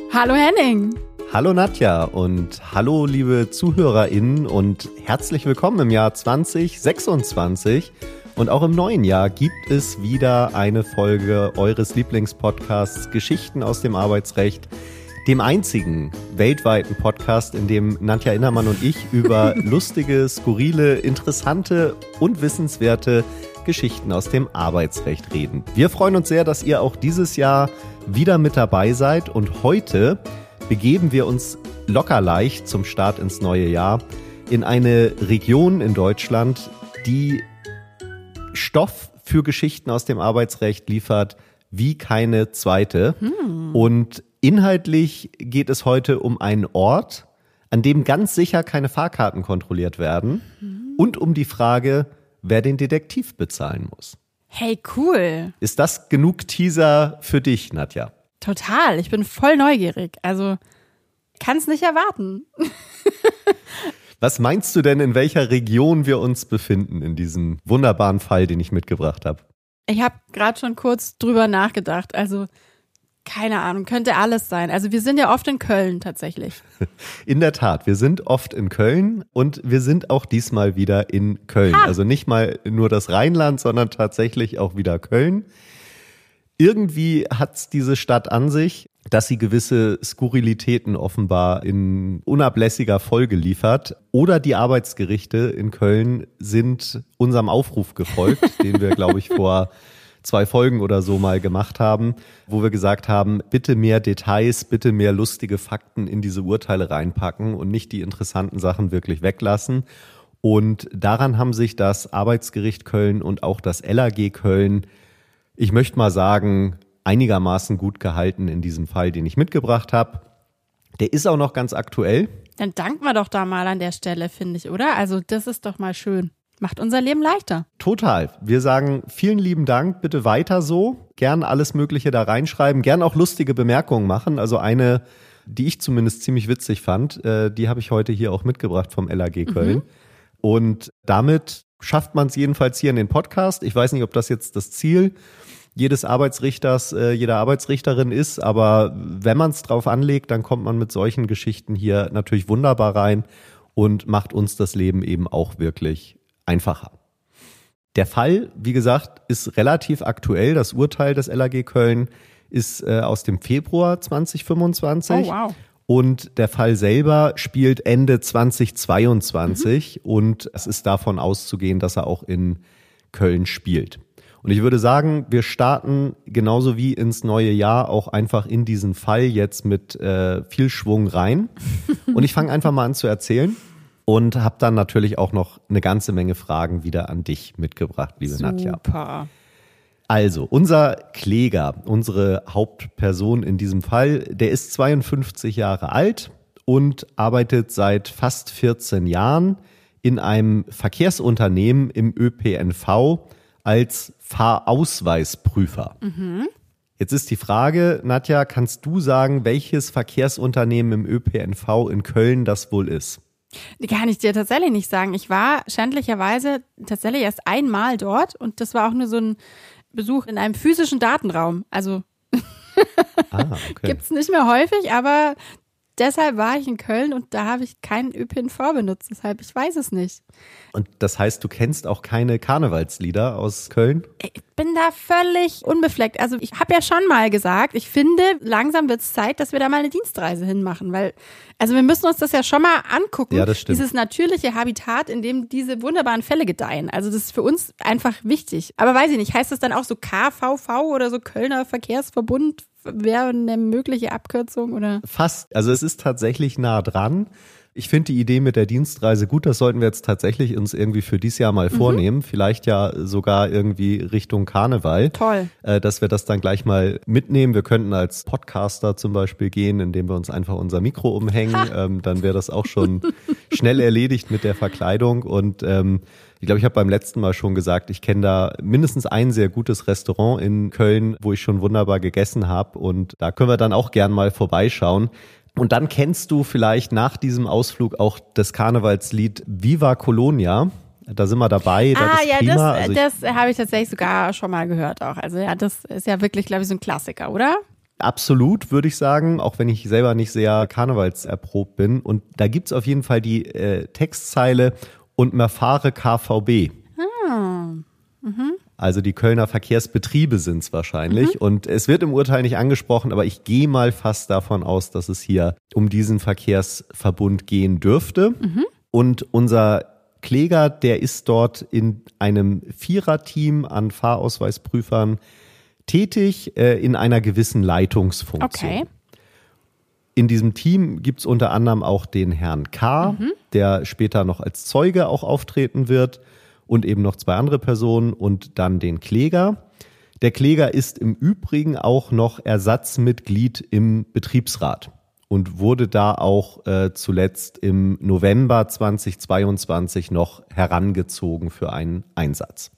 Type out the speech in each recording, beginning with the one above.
Hallo Henning. Hallo Nadja und hallo liebe ZuhörerInnen und herzlich willkommen im Jahr 2026. Und auch im neuen Jahr gibt es wieder eine Folge eures Lieblingspodcasts Geschichten aus dem Arbeitsrecht, dem einzigen weltweiten Podcast, in dem Nadja Innermann und ich über lustige, skurrile, interessante und wissenswerte Geschichten aus dem Arbeitsrecht reden. Wir freuen uns sehr, dass ihr auch dieses Jahr wieder mit dabei seid und heute begeben wir uns locker leicht zum Start ins neue Jahr in eine Region in Deutschland, die Stoff für Geschichten aus dem Arbeitsrecht liefert wie keine zweite. Und inhaltlich geht es heute um einen Ort, an dem ganz sicher keine Fahrkarten kontrolliert werden und um die Frage, wer den Detektiv bezahlen muss. Hey, cool. Ist das genug Teaser für dich, Nadja? Total, ich bin voll neugierig. Also, kann's nicht erwarten. Was meinst du denn, in welcher Region wir uns befinden in diesem wunderbaren Fall, den ich mitgebracht habe? Ich habe gerade schon kurz drüber nachgedacht. Also, keine Ahnung, könnte alles sein. Also, wir sind ja oft in Köln tatsächlich. In der Tat, wir sind oft in Köln und wir sind auch diesmal wieder in Köln. Also nicht mal nur das Rheinland, sondern tatsächlich auch wieder Köln. Irgendwie hat's diese Stadt an sich, dass sie gewisse Skurrilitäten offenbar in unablässiger Folge liefert. Oder die Arbeitsgerichte in Köln sind unserem Aufruf gefolgt, den wir, glaube ich, vor 2 Folgen oder so mal gemacht haben, wo wir gesagt haben, bitte mehr Details, bitte mehr lustige Fakten in diese Urteile reinpacken und nicht die interessanten Sachen wirklich weglassen. Und daran haben sich das Arbeitsgericht Köln und auch das LAG Köln, ich möchte mal sagen, einigermaßen gut gehalten in diesem Fall, den ich mitgebracht habe. Der ist auch noch ganz aktuell. Dann danken wir doch da mal an der Stelle, finde ich, oder? Also das ist doch mal schön. Macht unser Leben leichter. Total. Wir sagen vielen lieben Dank, bitte weiter so. Gern alles Mögliche da reinschreiben, gern auch lustige Bemerkungen machen. Also eine, die ich zumindest ziemlich witzig fand, die habe ich heute hier auch mitgebracht vom LAG Köln. Und damit schafft man es jedenfalls hier in den Podcast. Ich weiß nicht, ob das jetzt das Ziel jedes Arbeitsrichters, jeder Arbeitsrichterin ist, aber wenn man es drauf anlegt, dann kommt man mit solchen Geschichten hier natürlich wunderbar rein und macht uns das Leben eben auch wirklich einfacher. Der Fall, wie gesagt, ist relativ aktuell. Das Urteil des LAG Köln ist aus dem Februar 2025. Oh, wow. Und der Fall selber spielt Ende 2022 und es ist davon auszugehen, dass er auch in Köln spielt. Und ich würde sagen, wir starten genauso wie ins neue Jahr auch einfach in diesen Fall jetzt mit viel Schwung rein. Und ich fange einfach mal an zu erzählen und habe dann natürlich auch noch eine ganze Menge Fragen wieder an dich mitgebracht, liebe Nadja. Super. Also, unser Kläger, unsere Hauptperson in diesem Fall, der ist 52 Jahre alt und arbeitet seit fast 14 Jahren in einem Verkehrsunternehmen im ÖPNV als Fahrausweisprüfer. Jetzt ist die Frage, Nadja, kannst du sagen, welches Verkehrsunternehmen im ÖPNV in Köln das wohl ist? Kann ich dir tatsächlich nicht sagen. Ich war schändlicherweise tatsächlich erst einmal dort und das war auch nur so ein Besuch in einem physischen Datenraum. Also Okay. gibt's nicht mehr häufig, aber deshalb war ich in Köln und da habe ich keinen ÖPNV benutzt. Deshalb, ich weiß es nicht. Und das heißt, du kennst auch keine Karnevalslieder aus Köln? Ich bin da völlig unbefleckt. Also ich habe ja schon mal gesagt, ich finde, langsam wird es Zeit, dass wir da mal eine Dienstreise hinmachen, weil, also wir müssen uns das ja schon mal angucken. Ja, das stimmt. Dieses natürliche Habitat, in dem diese wunderbaren Fälle gedeihen. Also das ist für uns einfach wichtig. Aber weiß ich nicht, heißt das dann auch so KVV oder so Kölner Verkehrsverbund? Wäre eine mögliche Abkürzung oder? Fast. Also es ist tatsächlich nah dran. Ich finde die Idee mit der Dienstreise gut. Das sollten wir jetzt tatsächlich uns irgendwie für dieses Jahr mal vornehmen. Vielleicht ja sogar irgendwie Richtung Karneval. Toll. Dass wir das dann gleich mal mitnehmen. Wir könnten als Podcaster zum Beispiel gehen, indem wir uns einfach unser Mikro umhängen. Dann wäre das auch schon schnell erledigt mit der Verkleidung. Und ich glaube, ich habe beim letzten Mal schon gesagt, ich kenne da mindestens ein sehr gutes Restaurant in Köln, wo ich schon wunderbar gegessen habe. Und da können wir dann auch gern mal vorbeischauen. Und dann kennst du vielleicht nach diesem Ausflug auch das Karnevalslied Viva Colonia. Da sind wir dabei. Das ist prima. Das habe ich tatsächlich sogar schon mal gehört auch. Also ja, das ist ja wirklich, glaube ich, so ein Klassiker, oder? Absolut, würde ich sagen, auch wenn ich selber nicht sehr karnevalserprobt bin. Und da gibt's auf jeden Fall die Textzeile und man fahre KVB. Also die Kölner Verkehrsbetriebe sind's wahrscheinlich. Und es wird im Urteil nicht angesprochen, aber ich gehe mal fast davon aus, dass es hier um diesen Verkehrsverbund gehen dürfte. Und unser Kläger, der ist dort in einem Viererteam an Fahrausweisprüfern tätig, in einer gewissen Leitungsfunktion. Okay. In diesem Team gibt's unter anderem auch den Herrn K., der später noch als Zeuge auch auftreten wird, und eben noch 2 andere Personen und dann den Kläger. Der Kläger ist im Übrigen auch noch Ersatzmitglied im Betriebsrat und wurde da auch zuletzt im November 2022 noch herangezogen für einen Einsatz.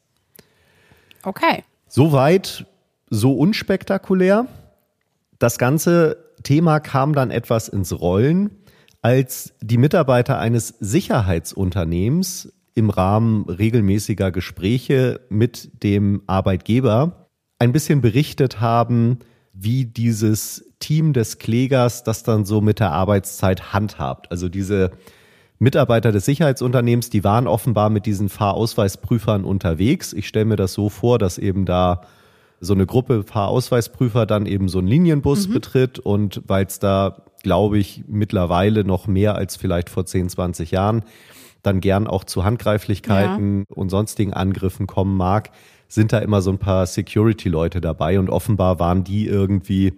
Okay. Soweit, so unspektakulär. Das ganze Thema kam dann etwas ins Rollen, als die Mitarbeiter eines Sicherheitsunternehmens im Rahmen regelmäßiger Gespräche mit dem Arbeitgeber ein bisschen berichtet haben, wie dieses Team des Klägers das dann so mit der Arbeitszeit handhabt. Also diese Mitarbeiter des Sicherheitsunternehmens, die waren offenbar mit diesen Fahrausweisprüfern unterwegs. Ich stelle mir das so vor, dass eben da so eine Gruppe Fahrausweisprüfer dann eben so einen Linienbus betritt, und weil es da, glaube ich, mittlerweile noch mehr als vielleicht vor 10, 20 Jahren dann gern auch zu Handgreiflichkeiten und sonstigen Angriffen kommen mag, sind da immer so ein paar Security-Leute dabei, und offenbar waren die irgendwie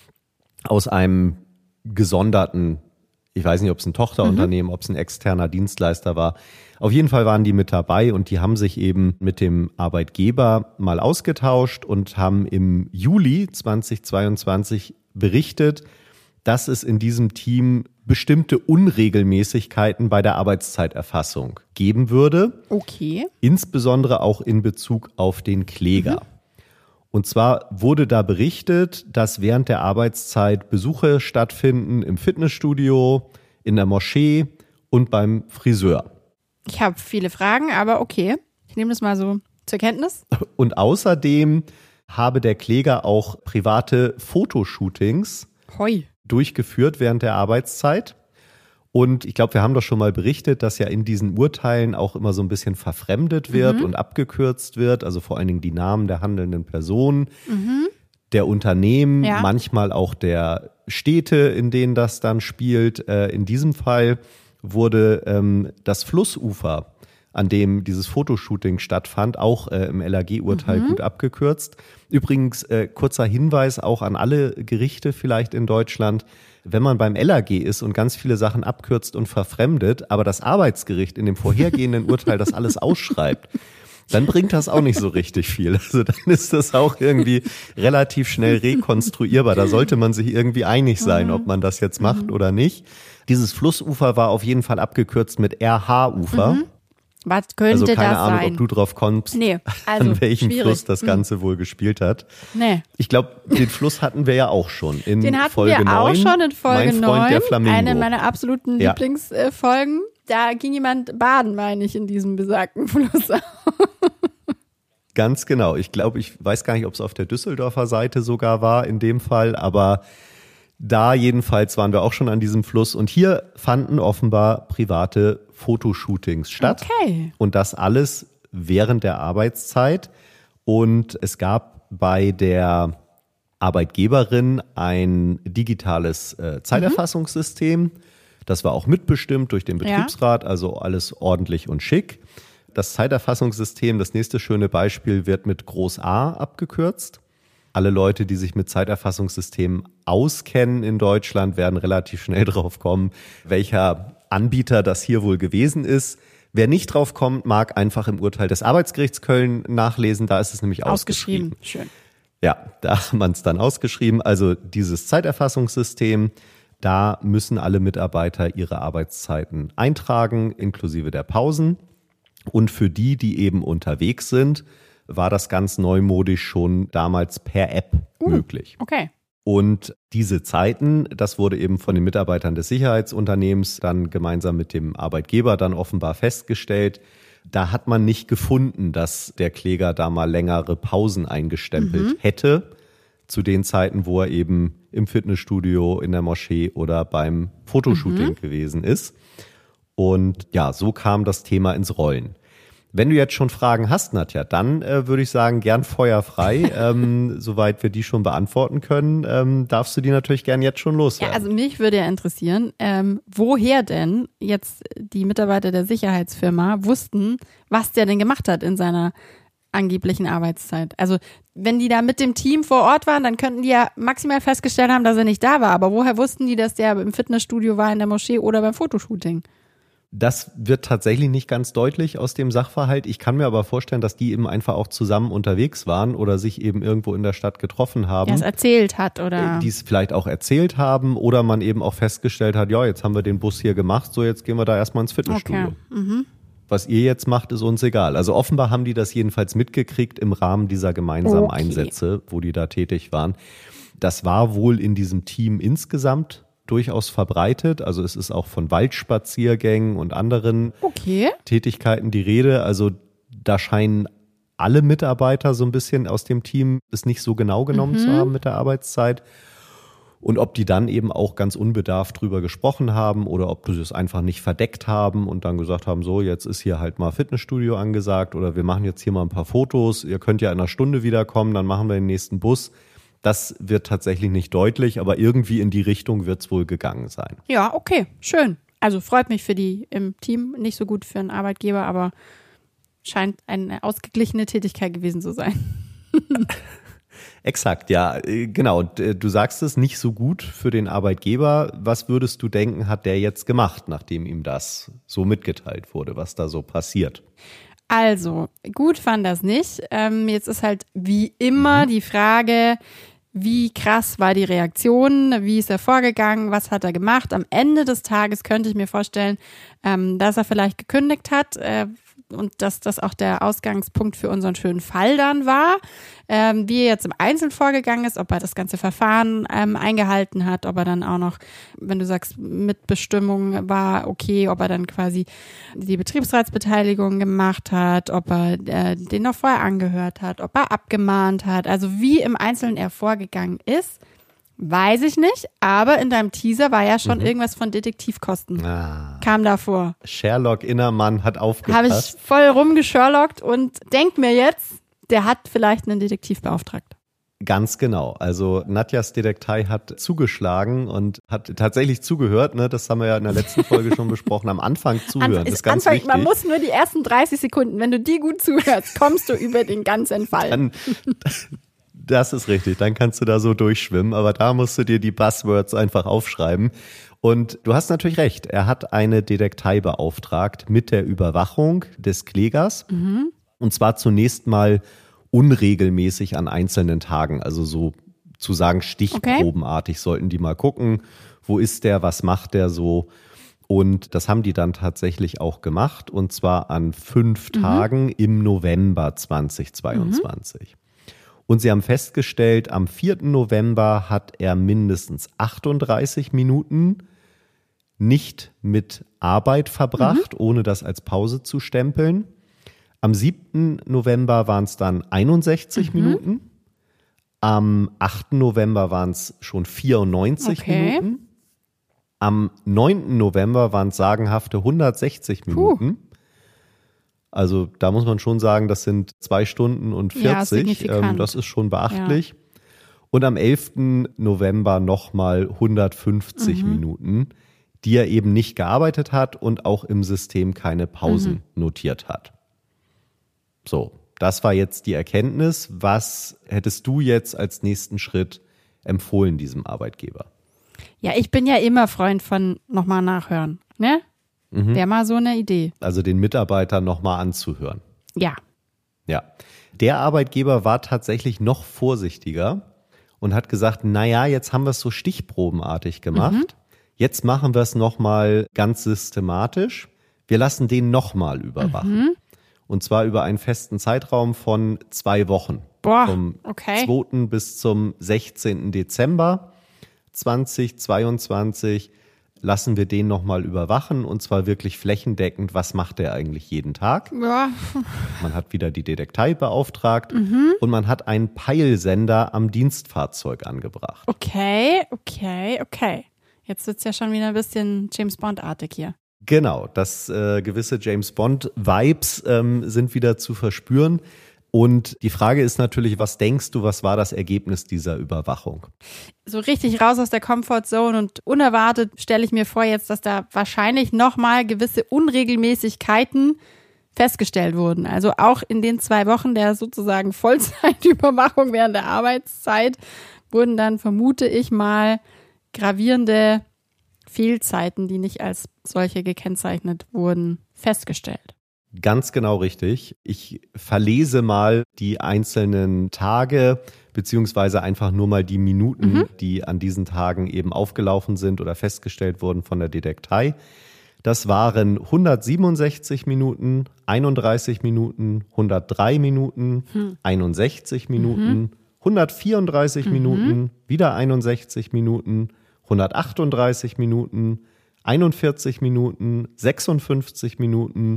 aus einem gesonderten, ich weiß nicht, ob es ein Tochterunternehmen, ob es ein externer Dienstleister war. Auf jeden Fall waren die mit dabei, und die haben sich eben mit dem Arbeitgeber mal ausgetauscht und haben im Juli 2022 berichtet, dass es in diesem Team bestimmte Unregelmäßigkeiten bei der Arbeitszeiterfassung geben würde. Okay. Insbesondere auch in Bezug auf den Kläger. Und zwar wurde da berichtet, dass während der Arbeitszeit Besuche stattfinden im Fitnessstudio, in der Moschee und beim Friseur. Ich habe viele Fragen, aber okay. Ich nehme das mal so zur Kenntnis. Und außerdem habe der Kläger auch private Fotoshootings durchgeführt während der Arbeitszeit. Und ich glaube, wir haben doch schon mal berichtet, dass ja in diesen Urteilen auch immer so ein bisschen verfremdet wird und abgekürzt wird. Also vor allen Dingen die Namen der handelnden Personen, der Unternehmen, manchmal auch der Städte, in denen das dann spielt. In diesem Fall wurde das Flussufer, an dem dieses Fotoshooting stattfand, auch im LAG-Urteil gut abgekürzt. Übrigens, kurzer Hinweis auch an alle Gerichte vielleicht in Deutschland: Wenn man beim LAG ist und ganz viele Sachen abkürzt und verfremdet, aber das Arbeitsgericht in dem vorhergehenden Urteil das alles ausschreibt, dann bringt das auch nicht so richtig viel. Also dann ist das auch irgendwie relativ schnell rekonstruierbar. Da sollte man sich irgendwie einig sein, ob man das jetzt macht oder nicht. Dieses Flussufer war auf jeden Fall abgekürzt mit RH-Ufer. Was könnte also keine das Ahnung, sein? ob du drauf kommst, Nee, also an welchem schwierig. Fluss das Ganze wohl gespielt hat. Nee. Ich glaube, den Fluss hatten wir ja auch schon in Den hatten Folge wir 9. auch schon in Folge Mein Freund, 9. der Flamingo. Eine meiner absoluten Lieblingsfolgen. Da ging jemand baden, meine ich, in diesem besagten Fluss. Ganz genau. Ich glaube, ich weiß gar nicht, ob es auf der Düsseldorfer Seite sogar war in dem Fall, aber da jedenfalls waren wir auch schon an diesem Fluss, und hier fanden offenbar private Fotoshootings statt. Okay. Und das alles während der Arbeitszeit. Und es gab bei der Arbeitgeberin ein digitales Zeiterfassungssystem. Das war auch mitbestimmt durch den Betriebsrat, also alles ordentlich und schick. Das Zeiterfassungssystem, das nächste schöne Beispiel, wird mit Groß A abgekürzt. Alle Leute, die sich mit Zeiterfassungssystemen auskennen in Deutschland, werden relativ schnell drauf kommen, welcher Anbieter das hier wohl gewesen ist. Wer nicht drauf kommt, mag einfach im Urteil des Arbeitsgerichts Köln nachlesen. Da ist es nämlich ausgeschrieben. Schön. Ja, da hat man es dann ausgeschrieben. Also dieses Zeiterfassungssystem, da müssen alle Mitarbeiter ihre Arbeitszeiten eintragen, inklusive der Pausen. Und für die, die eben unterwegs sind, war das ganz neumodisch schon damals per App möglich. Okay. Und diese Zeiten, das wurde eben von den Mitarbeitern des Sicherheitsunternehmens dann gemeinsam mit dem Arbeitgeber dann offenbar festgestellt. Da hat man nicht gefunden, dass der Kläger da mal längere Pausen eingestempelt hätte. zu den Zeiten, wo er eben im Fitnessstudio, in der Moschee oder beim Fotoshooting gewesen ist. Und ja, so kam das Thema ins Rollen. Wenn du jetzt schon Fragen hast, Nadja, dann würde ich sagen, gern feuerfrei. Soweit wir die schon beantworten können, darfst du die natürlich gern jetzt schon loswerden. Ja, also mich würde ja interessieren, woher denn jetzt die Mitarbeiter der Sicherheitsfirma wussten, was der denn gemacht hat in seiner angeblichen Arbeitszeit. Also wenn die da mit dem Team vor Ort waren, dann könnten die ja maximal festgestellt haben, dass er nicht da war. Aber woher wussten die, dass der im Fitnessstudio war, in der Moschee oder beim Fotoshooting? Das wird tatsächlich nicht ganz deutlich aus dem Sachverhalt. Ich kann mir aber vorstellen, dass die eben einfach auch zusammen unterwegs waren oder sich eben irgendwo in der Stadt getroffen haben. Der es erzählt hat, oder? Die es vielleicht auch erzählt haben oder man eben auch festgestellt hat, ja, jetzt haben wir den Bus hier gemacht, so jetzt gehen wir da erstmal ins Fitnessstudio. Okay. Was ihr jetzt macht, ist uns egal. Also offenbar haben die das jedenfalls mitgekriegt im Rahmen dieser gemeinsamen Einsätze, wo die da tätig waren. Das war wohl in diesem Team insgesamt durchaus verbreitet. Also es ist auch von Waldspaziergängen und anderen Tätigkeiten die Rede. Also da scheinen alle Mitarbeiter so ein bisschen aus dem Team es nicht so genau genommen zu haben mit der Arbeitszeit. Und ob die dann eben auch ganz unbedarft drüber gesprochen haben oder ob sie es einfach nicht verdeckt haben und dann gesagt haben, so jetzt ist hier halt mal Fitnessstudio angesagt oder wir machen jetzt hier mal ein paar Fotos. Ihr könnt ja in einer Stunde wiederkommen, dann machen wir den nächsten Bus. Das wird tatsächlich nicht deutlich, aber irgendwie in die Richtung wird es wohl gegangen sein. Ja, okay, schön. Also freut mich für die im Team, nicht so gut für einen Arbeitgeber, aber scheint eine ausgeglichene Tätigkeit gewesen zu sein. Exakt, ja, genau. Du sagst es, nicht so gut für den Arbeitgeber. Was würdest du denken, hat der jetzt gemacht, nachdem ihm das so mitgeteilt wurde, was da so passiert? Also, gut fand das nicht. Jetzt ist halt wie immer die Frage, wie krass war die Reaktion, wie ist er vorgegangen, was hat er gemacht. Am Ende des Tages könnte ich mir vorstellen, dass er vielleicht gekündigt hat und dass das auch der Ausgangspunkt für unseren schönen Fall dann war. Wie er jetzt im Einzelnen vorgegangen ist, ob er das ganze Verfahren eingehalten hat, ob er dann auch noch, wenn du sagst, Mitbestimmung war okay, ob er dann quasi die Betriebsratsbeteiligung gemacht hat, ob er den noch vorher angehört hat, ob er abgemahnt hat. Also wie im Einzelnen er vorgegangen ist, weiß ich nicht, aber in deinem Teaser war ja schon irgendwas von Detektivkosten. Kam da vor. Sherlock Innermann hat aufgepasst. Habe ich voll rumgesherlockt und denk mir jetzt, der hat vielleicht einen Detektiv beauftragt. Ganz genau. Also Nadjas Detektei hat zugeschlagen und hat tatsächlich zugehört. Ne? Das haben wir ja in der letzten Folge schon besprochen. Am Anfang zuhören, das ist ganz wichtig. Man muss nur die ersten 30 Sekunden, wenn du die gut zuhörst, kommst du über den ganzen Fall. Das ist richtig, dann kannst du da so durchschwimmen. Aber da musst du dir die Buzzwords einfach aufschreiben. Und du hast natürlich recht, er hat eine Detektei beauftragt mit der Überwachung des Klägers. Und zwar zunächst mal unregelmäßig an einzelnen Tagen, also so zu sagen stichprobenartig sollten die mal gucken, wo ist der, was macht der so. Und das haben die dann tatsächlich auch gemacht und zwar an 5 Tagen im November 2022. Und sie haben festgestellt, am 4. November hat er mindestens 38 Minuten nicht mit Arbeit verbracht, ohne das als Pause zu stempeln. Am 7. November waren es dann 61 Minuten. Am 8. November waren es schon 94 Minuten. Am 9. November waren es sagenhafte 160 Minuten. Also da muss man schon sagen, das sind 2 Stunden und 40. Ja, das ist schon beachtlich. Ja. Und am 11. November nochmal 150 Minuten, die er eben nicht gearbeitet hat und auch im System keine Pausen notiert hat. So, das war jetzt die Erkenntnis. Was hättest du jetzt als nächsten Schritt empfohlen diesem Arbeitgeber? Ja, ich bin ja immer Freund von nochmal nachhören, ne? Wäre mal so eine Idee. Also den Mitarbeiter nochmal anzuhören. Ja. Ja. Der Arbeitgeber war tatsächlich noch vorsichtiger und hat gesagt, naja, jetzt haben wir es so stichprobenartig gemacht. Jetzt machen wir es nochmal ganz systematisch. Wir lassen den nochmal überwachen. Und zwar über einen festen Zeitraum von 2 Wochen. Vom 2. bis zum 16. Dezember 2022 lassen wir den nochmal überwachen und zwar wirklich flächendeckend. Was macht der eigentlich jeden Tag? Ja. Man hat wieder die Detektei beauftragt und man hat einen Peilsender am Dienstfahrzeug angebracht. Okay. Jetzt wird's ja schon wieder ein bisschen James Bond-artig hier. Genau, das gewisse James Bond-Vibes sind wieder zu verspüren. Und die Frage ist natürlich, was denkst du, was war das Ergebnis dieser Überwachung? So richtig raus aus der Comfortzone und unerwartet stelle ich mir vor jetzt, dass da wahrscheinlich nochmal gewisse Unregelmäßigkeiten festgestellt wurden. Also auch in den 2 Wochen der sozusagen Vollzeitüberwachung während der Arbeitszeit wurden dann, vermute ich mal, gravierende Fehlzeiten, die nicht als solche gekennzeichnet wurden, festgestellt. Ganz genau richtig. Ich verlese mal die einzelnen Tage beziehungsweise einfach nur mal die Minuten, die an diesen Tagen eben aufgelaufen sind oder festgestellt wurden von der Detektei. Das waren 167 Minuten, 31 Minuten, 103 Minuten, 61 Minuten, 134 Minuten, wieder 61 Minuten, 138 Minuten, 41 Minuten, 56 Minuten,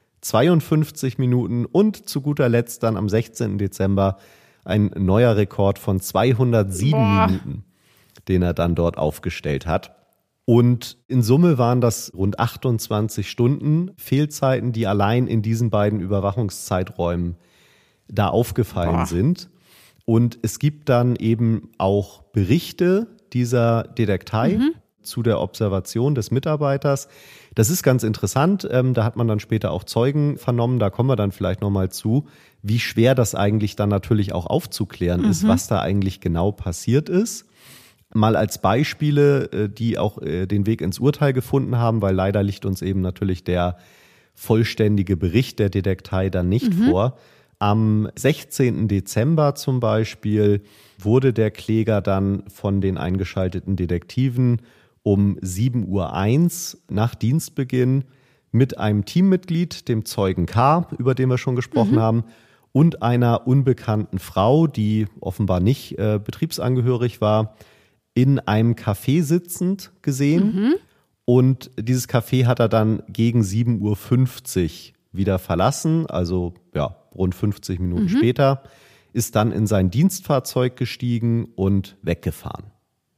52 Minuten und zu guter Letzt dann am 16. Dezember ein neuer Rekord von 207 Minuten, den er dann dort aufgestellt hat. Und in Summe waren das rund 28 Stunden Fehlzeiten, die allein in diesen beiden Überwachungszeiträumen da aufgefallen sind. Und es gibt dann eben auch Berichte dieser Detektei zu der Observation des Mitarbeiters. Das ist ganz interessant. Da hat man dann später auch Zeugen vernommen. Da kommen wir dann vielleicht nochmal zu, wie schwer das eigentlich dann natürlich auch aufzuklären ist, was da eigentlich genau passiert ist. Mal als Beispiele, die auch den Weg ins Urteil gefunden haben, weil leider liegt uns eben natürlich der vollständige Bericht der Detektei dann nicht vor. Am 16. Dezember zum Beispiel wurde der Kläger dann von den eingeschalteten Detektiven um 7:01 Uhr nach Dienstbeginn mit einem Teammitglied, dem Zeugen K., über den wir schon gesprochen haben, und einer unbekannten Frau, die offenbar nicht betriebsangehörig war, in einem Café sitzend gesehen. Und dieses Café hat er dann gegen 7:50 Uhr wieder verlassen, also ja, rund 50 Minuten später, ist dann in sein Dienstfahrzeug gestiegen und weggefahren.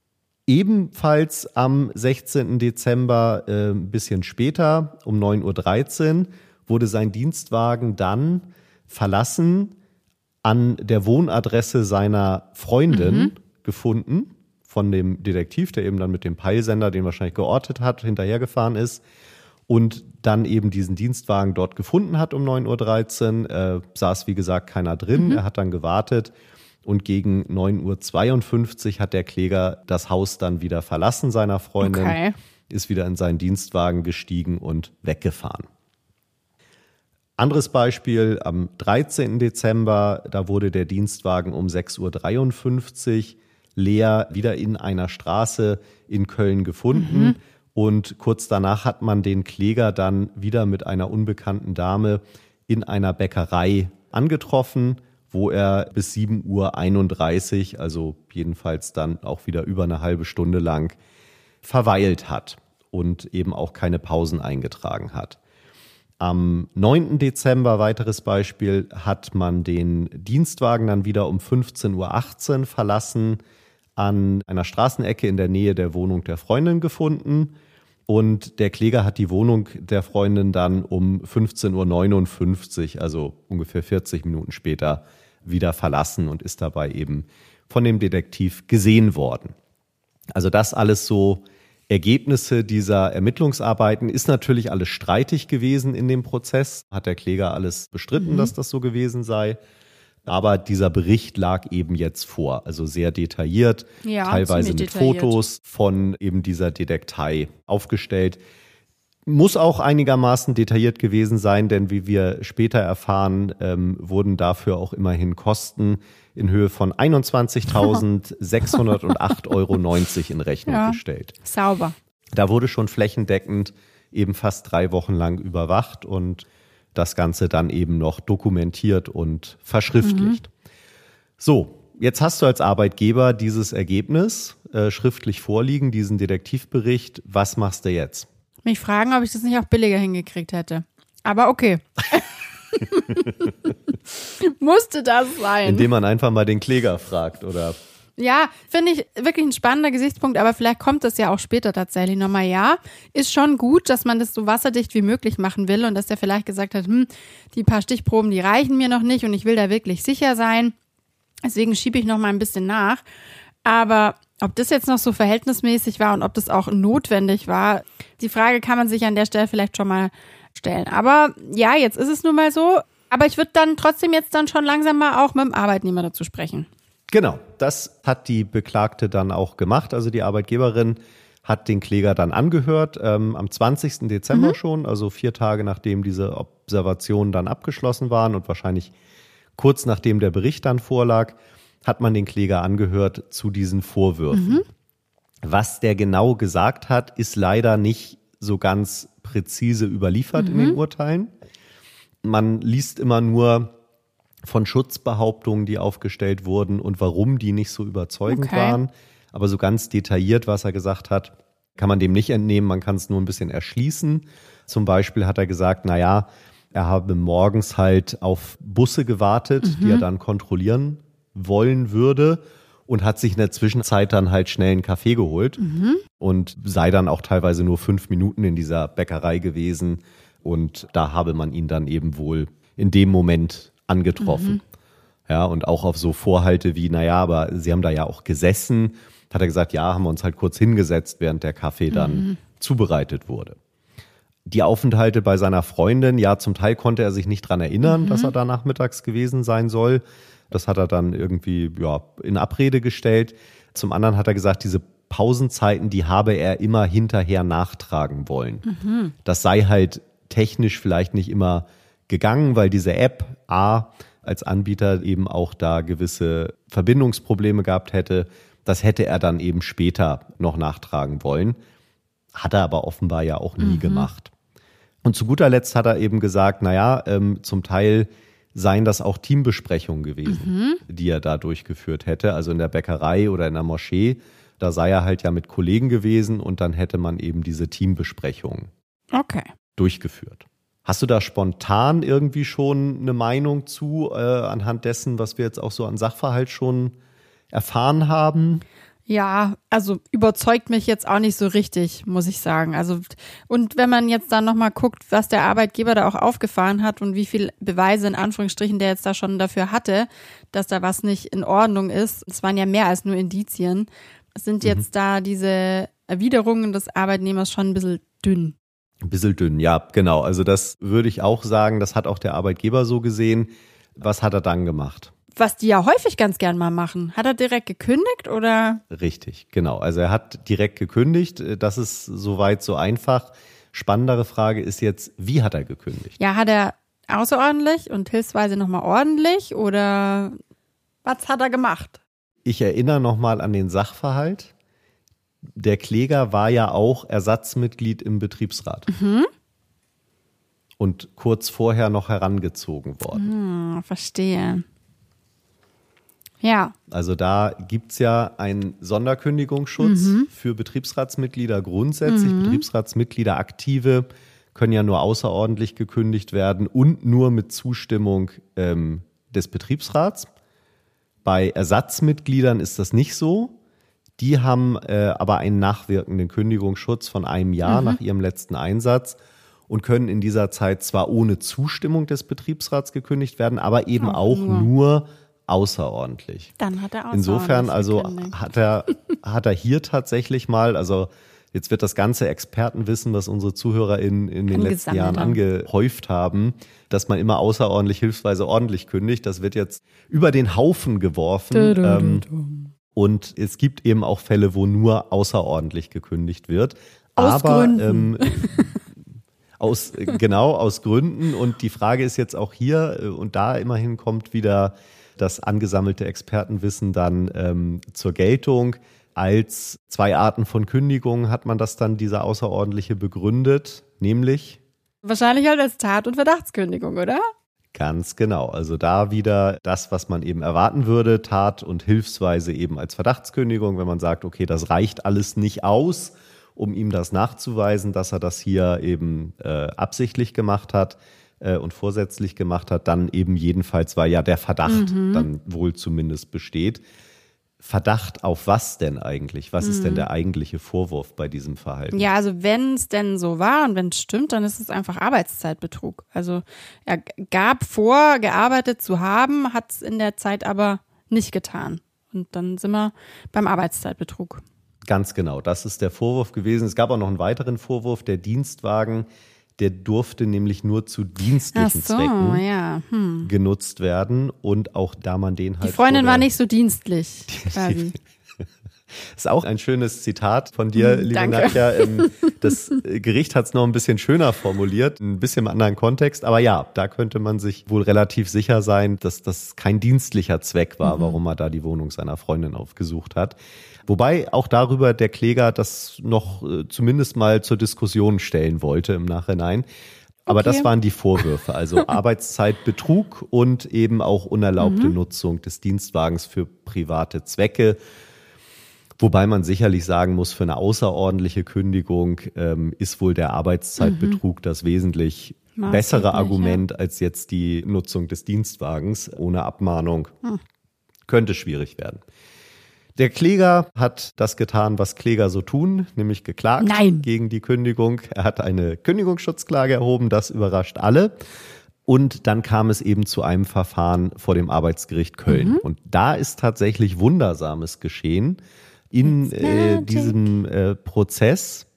Ebenfalls am 16. Dezember, ein bisschen später, um 9:13 Uhr, wurde sein Dienstwagen dann verlassen, an der Wohnadresse seiner Freundin gefunden, von dem Detektiv, der eben dann mit dem Peilsender, den wahrscheinlich geortet hat, hinterhergefahren ist und dann eben diesen Dienstwagen dort gefunden hat um 9:13 Uhr. Saß, wie gesagt, keiner drin. Er hat dann gewartet. Und gegen 9:52 Uhr hat der Kläger das Haus dann wieder verlassen seiner Freundin, ist wieder in seinen Dienstwagen gestiegen und weggefahren. Anderes Beispiel, am 13. Dezember, da wurde der Dienstwagen um 6:53 Uhr leer wieder in einer Straße in Köln gefunden. Und kurz danach hat man den Kläger dann wieder mit einer unbekannten Dame in einer Bäckerei angetroffen, wo er bis 7:31 Uhr, also jedenfalls dann auch wieder über eine halbe Stunde lang, verweilt hat und eben auch keine Pausen eingetragen hat. Am 9. Dezember, weiteres Beispiel, hat man den Dienstwagen dann wieder um 15:18 Uhr verlassen, an einer Straßenecke in der Nähe der Wohnung der Freundin gefunden. Und der Kläger hat die Wohnung der Freundin dann um 15:59 Uhr, also ungefähr 40 Minuten später, wieder verlassen und ist dabei eben von dem Detektiv gesehen worden. Also das alles so Ergebnisse dieser Ermittlungsarbeiten. Ist natürlich alles streitig gewesen in dem Prozess. Hat der Kläger alles bestritten, dass das so gewesen sei. Aber dieser Bericht lag eben jetzt vor, also sehr detailliert, teilweise mit Fotos von eben dieser Detektei aufgestellt. Muss auch einigermaßen detailliert gewesen sein, denn wie wir später erfahren, wurden dafür auch immerhin Kosten in Höhe von 21.608,90 Euro in Rechnung gestellt. Sauber. Da wurde schon flächendeckend eben fast 3 Wochen lang überwacht und das Ganze dann eben noch dokumentiert und verschriftlicht. So, Jetzt hast du als Arbeitgeber dieses Ergebnis schriftlich vorliegen, diesen Detektivbericht. Was machst du jetzt? Mich fragen, ob ich das nicht auch billiger hingekriegt hätte. Aber okay. Musste das sein. Indem man einfach mal den Kläger fragt, oder? Ja, finde ich wirklich ein spannender Gesichtspunkt, aber vielleicht kommt das ja auch später tatsächlich nochmal. Ja, ist schon gut, dass man das so wasserdicht wie möglich machen will und dass der vielleicht gesagt hat, die paar Stichproben, die reichen mir noch nicht und ich will da wirklich sicher sein. Deswegen schiebe ich noch mal ein bisschen nach. Aber ob das jetzt noch so verhältnismäßig war und ob das auch notwendig war, die Frage kann man sich an der Stelle vielleicht schon mal stellen. Aber ja, jetzt ist es nun mal so. Aber ich würde dann trotzdem jetzt dann schon langsam mal auch mit dem Arbeitnehmer dazu sprechen. Genau, das hat die Beklagte dann auch gemacht. Also die Arbeitgeberin hat den Kläger dann angehört, am 20. Dezember schon, also 4 Tage nachdem diese Observationen dann abgeschlossen waren und wahrscheinlich kurz nachdem der Bericht dann vorlag, hat man den Kläger angehört zu diesen Vorwürfen. Was der genau gesagt hat, ist leider nicht so ganz präzise überliefert in den Urteilen. Man liest immer nur von Schutzbehauptungen, die aufgestellt wurden und warum die nicht so überzeugend waren. Aber so ganz detailliert, was er gesagt hat, kann man dem nicht entnehmen. Man kann es nur ein bisschen erschließen. Zum Beispiel hat er gesagt, naja, er habe morgens halt auf Busse gewartet, die er dann kontrollieren wollen würde und hat sich in der Zwischenzeit dann halt schnell einen Kaffee geholt und sei dann auch teilweise nur 5 Minuten in dieser Bäckerei gewesen und da habe man ihn dann eben wohl in dem Moment angetroffen. Ja, und auch auf so Vorhalte wie, naja, aber Sie haben da ja auch gesessen, hat er gesagt, ja, haben wir uns halt kurz hingesetzt, während der Kaffee dann zubereitet wurde. Die Aufenthalte bei seiner Freundin, ja, zum Teil konnte er sich nicht dran erinnern, dass er da nachmittags gewesen sein soll. Das hat er dann irgendwie in Abrede gestellt. Zum anderen hat er gesagt, diese Pausenzeiten, die habe er immer hinterher nachtragen wollen. Das sei halt technisch vielleicht nicht immer gegangen, weil diese App als Anbieter eben auch da gewisse Verbindungsprobleme gehabt hätte. Das hätte er dann eben später noch nachtragen wollen. Hat er aber offenbar ja auch nie gemacht. Und zu guter Letzt hat er eben gesagt, naja, zum Teil seien das auch Teambesprechungen gewesen, die er da durchgeführt hätte. Also in der Bäckerei oder in der Moschee, da sei er halt ja mit Kollegen gewesen und dann hätte man eben diese Teambesprechungen durchgeführt. Hast du da spontan irgendwie schon eine Meinung zu, anhand dessen, was wir jetzt auch so an Sachverhalt schon erfahren haben? Ja, also überzeugt mich jetzt auch nicht so richtig, muss ich sagen. Also, und wenn man jetzt dann nochmal guckt, was der Arbeitgeber da auch aufgefahren hat und wie viel Beweise in Anführungsstrichen der jetzt da schon dafür hatte, dass da was nicht in Ordnung ist. Es waren ja mehr als nur Indizien. Sind jetzt da diese Erwiderungen des Arbeitnehmers schon ein bisschen dünn. Ein bisschen dünn, ja, genau. Also das würde ich auch sagen, das hat auch der Arbeitgeber so gesehen. Was hat er dann gemacht? Was die ja häufig ganz gern mal machen. Hat er direkt gekündigt oder? Richtig, genau. Also er hat direkt gekündigt. Das ist soweit so einfach. Spannendere Frage ist jetzt, wie hat er gekündigt? Ja, hat er außerordentlich und hilfsweise nochmal ordentlich oder was hat er gemacht? Ich erinnere nochmal an den Sachverhalt. Der Kläger war ja auch Ersatzmitglied im Betriebsrat. Und kurz vorher noch herangezogen worden. Verstehe. Ja. Also da gibt's ja einen Sonderkündigungsschutz für Betriebsratsmitglieder grundsätzlich. Betriebsratsmitglieder Aktive können ja nur außerordentlich gekündigt werden und nur mit Zustimmung des Betriebsrats. Bei Ersatzmitgliedern ist das nicht so. Die haben aber einen nachwirkenden Kündigungsschutz von einem Jahr nach ihrem letzten Einsatz und können in dieser Zeit zwar ohne Zustimmung des Betriebsrats gekündigt werden, aber eben auch nur außerordentlich. Dann hat er außerordentlich Insofern also gekündigt. hat er hier tatsächlich mal, also jetzt wird das ganze Expertenwissen, was unsere ZuhörerInnen in den letzten Jahren angehäuft haben, dass man immer außerordentlich, hilfsweise ordentlich kündigt, das wird jetzt über den Haufen geworfen. Und es gibt eben auch Fälle, wo nur außerordentlich gekündigt wird. Aus Gründen. Aus Gründen. Und die Frage ist jetzt auch hier, und da immerhin kommt wieder das angesammelte Expertenwissen dann zur Geltung. Als 2 Arten von Kündigung hat man das dann, diese außerordentliche, begründet, nämlich? Wahrscheinlich halt als Tat- und Verdachtskündigung, oder? Ganz genau. Also da wieder das, was man eben erwarten würde, Tat und Hilfsweise eben als Verdachtskündigung, wenn man sagt, okay, das reicht alles nicht aus, um ihm das nachzuweisen, dass er das hier eben absichtlich gemacht hat und vorsätzlich gemacht hat, dann eben jedenfalls, weil ja der Verdacht dann wohl zumindest besteht. Verdacht auf was denn eigentlich? Was ist denn der eigentliche Vorwurf bei diesem Verhalten? Ja, also wenn es denn so war und wenn es stimmt, dann ist es einfach Arbeitszeitbetrug. Also er gab vor, gearbeitet zu haben, hat es in der Zeit aber nicht getan. Und dann sind wir beim Arbeitszeitbetrug. Ganz genau, das ist der Vorwurf gewesen. Es gab auch noch einen weiteren Vorwurf, der Dienstwagen, der durfte nämlich nur zu dienstlichen Zwecken genutzt werden. Und auch da man den halt. Die Freundin war nicht so dienstlich, quasi. Ist auch ein schönes Zitat von dir, liebe Nadja. Das Gericht hat es noch ein bisschen schöner formuliert, ein bisschen im anderen Kontext. Aber ja, da könnte man sich wohl relativ sicher sein, dass das kein dienstlicher Zweck war, warum er da die Wohnung seiner Freundin aufgesucht hat. Wobei auch darüber der Kläger das noch zumindest mal zur Diskussion stellen wollte im Nachhinein. Aber das waren die Vorwürfe, also Arbeitszeitbetrug und eben auch unerlaubte Nutzung des Dienstwagens für private Zwecke. Wobei man sicherlich sagen muss, für eine außerordentliche Kündigung ist wohl der Arbeitszeitbetrug das wesentlich bessere Argument als jetzt die Nutzung des Dienstwagens ohne Abmahnung. Könnte schwierig werden. Der Kläger hat das getan, was Kläger so tun, nämlich geklagt gegen die Kündigung. Er hat eine Kündigungsschutzklage erhoben, das überrascht alle. Und dann kam es eben zu einem Verfahren vor dem Arbeitsgericht Köln. Und da ist tatsächlich Wundersames geschehen. In diesem Prozess